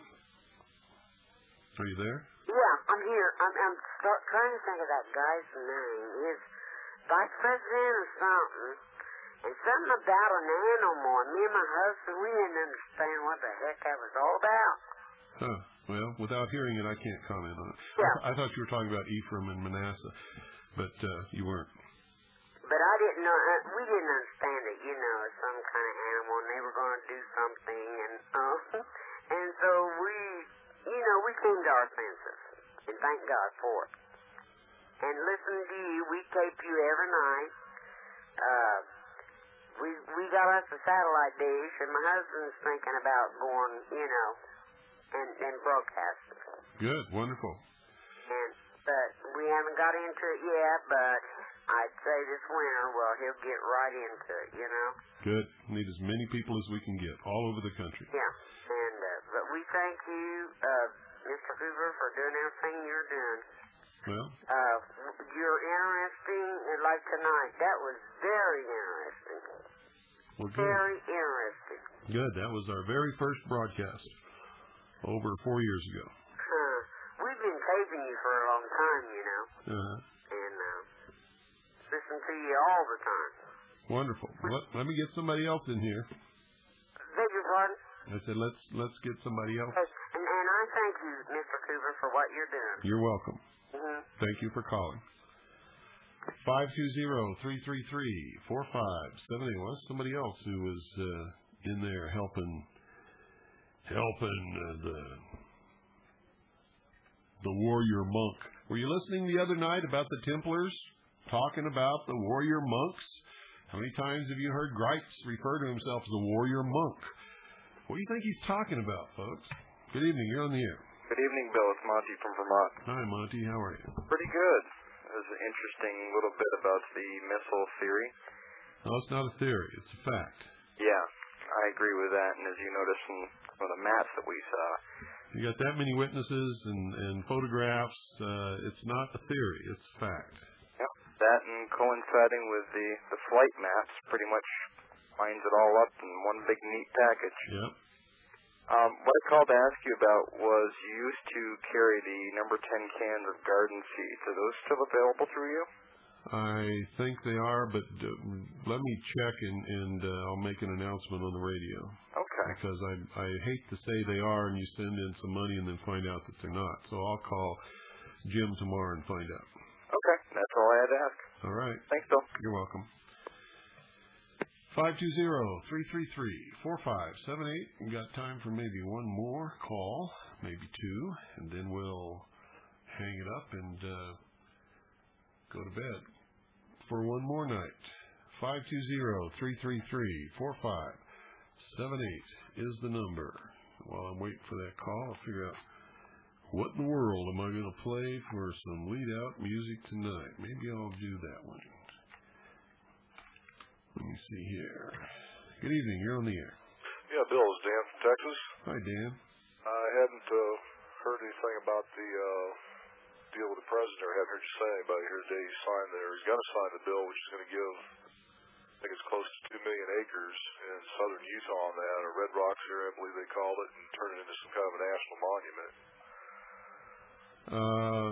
[SPEAKER 1] Are you there?
[SPEAKER 12] Yeah, I'm here. I'm, I'm start, trying to think of that guy's name. His vice president or something. And something about an animal. And me and my husband, we didn't understand what the heck that was all about.
[SPEAKER 1] Huh. Well, without hearing it, I can't comment on it.
[SPEAKER 12] Yeah.
[SPEAKER 1] I, I thought you were talking about Ephraim and Manasseh, but uh, you weren't.
[SPEAKER 12] But I didn't know, uh, we didn't understand it, you know, as some kind of animal, and they were going to do something, and uh, and so we, you know, we came to our senses, and thank God for it. And listen to you, we tape you every night. Uh, we we got us a satellite dish, and my husband's thinking about going, you know, and, and broadcasting.
[SPEAKER 1] Good, wonderful.
[SPEAKER 12] And but we haven't got into it yet, but I'd say this winter, well, he'll get right into it, you know.
[SPEAKER 1] Good. Need as many people as we can get all over the country.
[SPEAKER 12] Yeah. And uh, but we thank you, uh, Mister Hoover, for doing everything you're doing.
[SPEAKER 1] Well.
[SPEAKER 12] Uh, you're interesting, and like tonight, that was very interesting.
[SPEAKER 1] Well, good.
[SPEAKER 12] Very interesting.
[SPEAKER 1] Good. That was our very first broadcast over four years ago.
[SPEAKER 12] Huh. We've been taping you for a long time, you know.
[SPEAKER 1] Uh-huh.
[SPEAKER 12] And uh, listen to you all the time.
[SPEAKER 1] Wonderful. Let, let me get somebody else in here.
[SPEAKER 12] Beg your pardon?
[SPEAKER 1] I said, let's let's get somebody else.
[SPEAKER 12] And, and I thank you, Mister Cooper, for what you're doing.
[SPEAKER 1] You're welcome.
[SPEAKER 12] Mm-hmm.
[SPEAKER 1] Thank you for calling. five two zero, three three three, four five seven eight. Well, somebody else who was uh, in there helping helping uh, the the warrior monk. Were you listening the other night about the Templars talking about the warrior monks? How many times have you heard Greitz refer to himself as a warrior monk? What do you think he's talking about, folks? Good evening. You're on the air.
[SPEAKER 6] Good evening, Bill. It's Monty from Vermont.
[SPEAKER 1] Hi, Monty. How are you?
[SPEAKER 6] Pretty good. It was an interesting little bit about the missile theory.
[SPEAKER 1] No, it's not a theory. It's a fact.
[SPEAKER 6] Yeah, I agree with that. And as you noticed from some of the maps that we saw,
[SPEAKER 1] you got that many witnesses and, and photographs. Uh, it's not a theory. It's a fact.
[SPEAKER 6] Yep. That and coinciding with the, the flight maps pretty much lines it all up in one big neat package.
[SPEAKER 1] Yep.
[SPEAKER 6] Um, what I called to ask you about was you used to carry the number ten cans of garden seeds. Are those still available through you?
[SPEAKER 1] I think they are, but uh, let me check and, and uh, I'll make an announcement on the radio.
[SPEAKER 6] Okay.
[SPEAKER 1] Because I I hate to say they are and you send in some money and then find out that they're not. So I'll call Jim tomorrow and find out.
[SPEAKER 6] Okay, that's all I had to ask.
[SPEAKER 1] All right.
[SPEAKER 6] Thanks, Bill.
[SPEAKER 1] You're welcome. five two zero, three three three, four five seven eight. We've got time for maybe one more call, maybe two, and then we'll hang it up and uh, go to bed for one more night. five two zero, three three three, four five seven eight is the number. While I'm waiting for that call, I'll figure out what in the world am I going to play for some lead-out music tonight. Maybe I'll do that one. Let me see here. Good evening. You're on the air.
[SPEAKER 22] Yeah, Bill, it's Dan from Texas.
[SPEAKER 1] Hi, Dan.
[SPEAKER 22] I hadn't uh, heard anything about the uh, deal with the president, or hadn't heard you say anybody here today. He signed there. He's going to sign the bill, which is going to give, I think it's close to two million acres in southern Utah on that, or Red Rocks area, I believe they called it, and turn it into some kind of a national monument.
[SPEAKER 1] Uh,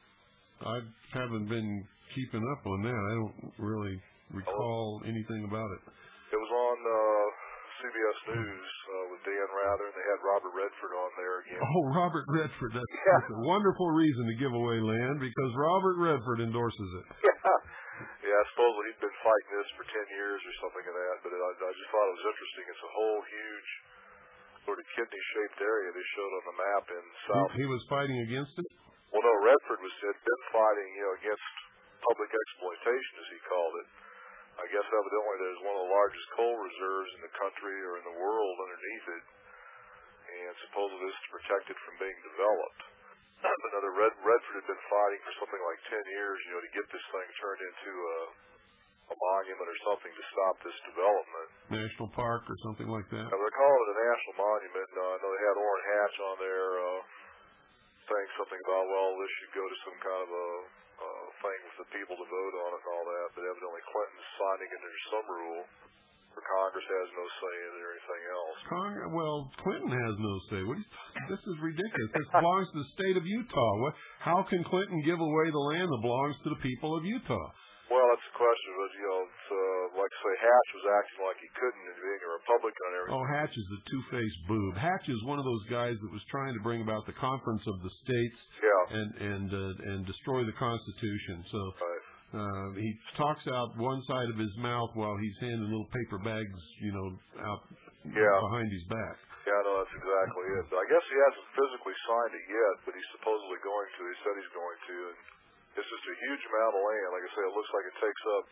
[SPEAKER 1] I haven't been keeping up on that. I don't really recall anything about it.
[SPEAKER 22] It was on uh, C B S News uh, with Dan Rather, and they had Robert Redford on there again.
[SPEAKER 1] Oh, Robert Redford. That's,
[SPEAKER 22] yeah.
[SPEAKER 1] that's a wonderful reason to give away land, because Robert Redford endorses it.
[SPEAKER 22] Yeah. Yeah, supposedly he'd been fighting this for ten years or something of that, but it, I, I just thought it was interesting. It's a whole huge sort of kidney-shaped area they showed on the map in South.
[SPEAKER 1] He, he was fighting against it?
[SPEAKER 22] Well, no, Redford was had been fighting, you know, against public exploitation, as he called it. I guess evidently there's one of the largest coal reserves in the country or in the world underneath it, and supposedly this is protected from being developed. Another Red Redford had been fighting for something like ten years, you know, to get this thing turned into a, a monument or something to stop this development.
[SPEAKER 1] National park or something like that?
[SPEAKER 22] Now, they're calling it a national monument. Uh, I know they had Orrin Hatch on there uh, saying something about, well, this should go to some kind of a uh, thing for the people to vote on it and all that, but evidently Clinton's signing it under some rule, or Congress has no say in it or anything else.
[SPEAKER 1] Cong- well, Clinton has no say. What is, this is ridiculous. This belongs to the state of Utah. What, how can Clinton give away the land that belongs to the people of Utah?
[SPEAKER 22] Well, that's the question, but, you know, it's, uh, like I say, Hatch was acting like he couldn't and being a Republican and everything.
[SPEAKER 1] Oh, Hatch is a two-faced boob. Hatch is one of those guys that was trying to bring about the Conference of the States
[SPEAKER 22] yeah.
[SPEAKER 1] and and uh, and destroy the Constitution. So
[SPEAKER 22] right.
[SPEAKER 1] uh, he talks out one side of his mouth while he's handing little paper bags, you know, out
[SPEAKER 22] yeah.
[SPEAKER 1] behind his back.
[SPEAKER 22] Yeah, no, that's exactly it. But I guess he hasn't physically signed it yet, but he's supposedly going to. He said he's going to. And it's just a huge amount of land. Like I say, it looks like it takes up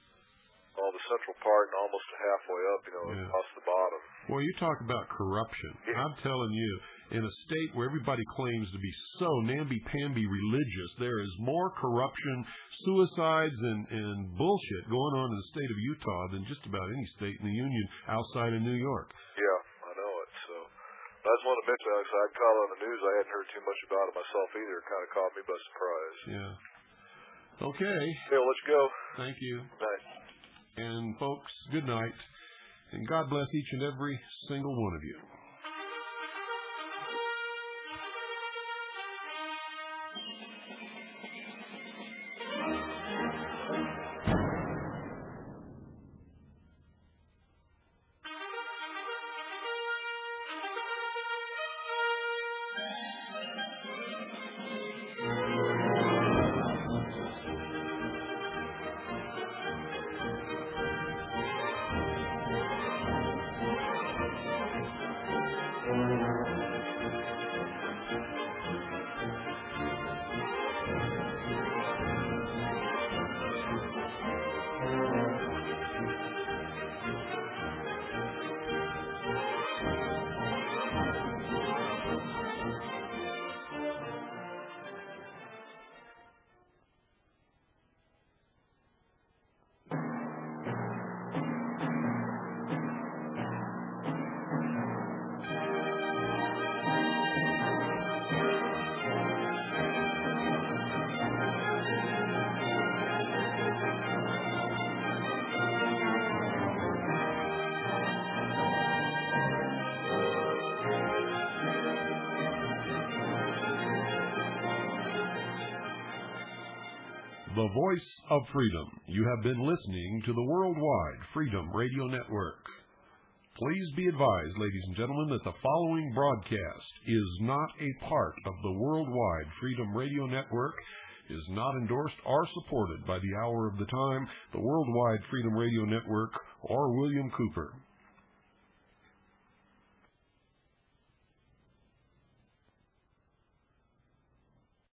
[SPEAKER 22] all the central part and almost halfway up, you know, yeah. across the bottom.
[SPEAKER 1] Well, you talk about corruption.
[SPEAKER 22] Yeah.
[SPEAKER 1] I'm telling you, in a state where everybody claims to be so namby-pamby religious, there is more corruption, suicides, and, and bullshit going on in the state of Utah than just about any state in the Union outside of New York.
[SPEAKER 22] Yeah, I know it. So I just wanted to mention that because I caught it on the news. I hadn't heard too much about it myself either. It kind of caught me by surprise.
[SPEAKER 1] Yeah. Okay.
[SPEAKER 22] Okay, well, let's go.
[SPEAKER 1] Thank you.
[SPEAKER 22] Nice.
[SPEAKER 1] And, folks, good night. And God bless each and every single one of you. the voice of freedom. You have been listening to the Worldwide Freedom Radio Network. Please be advised, ladies and gentlemen, that the following broadcast is not a part of the Worldwide Freedom Radio Network, is not endorsed or supported by the Hour of the Time, the Worldwide Freedom Radio Network, or William Cooper.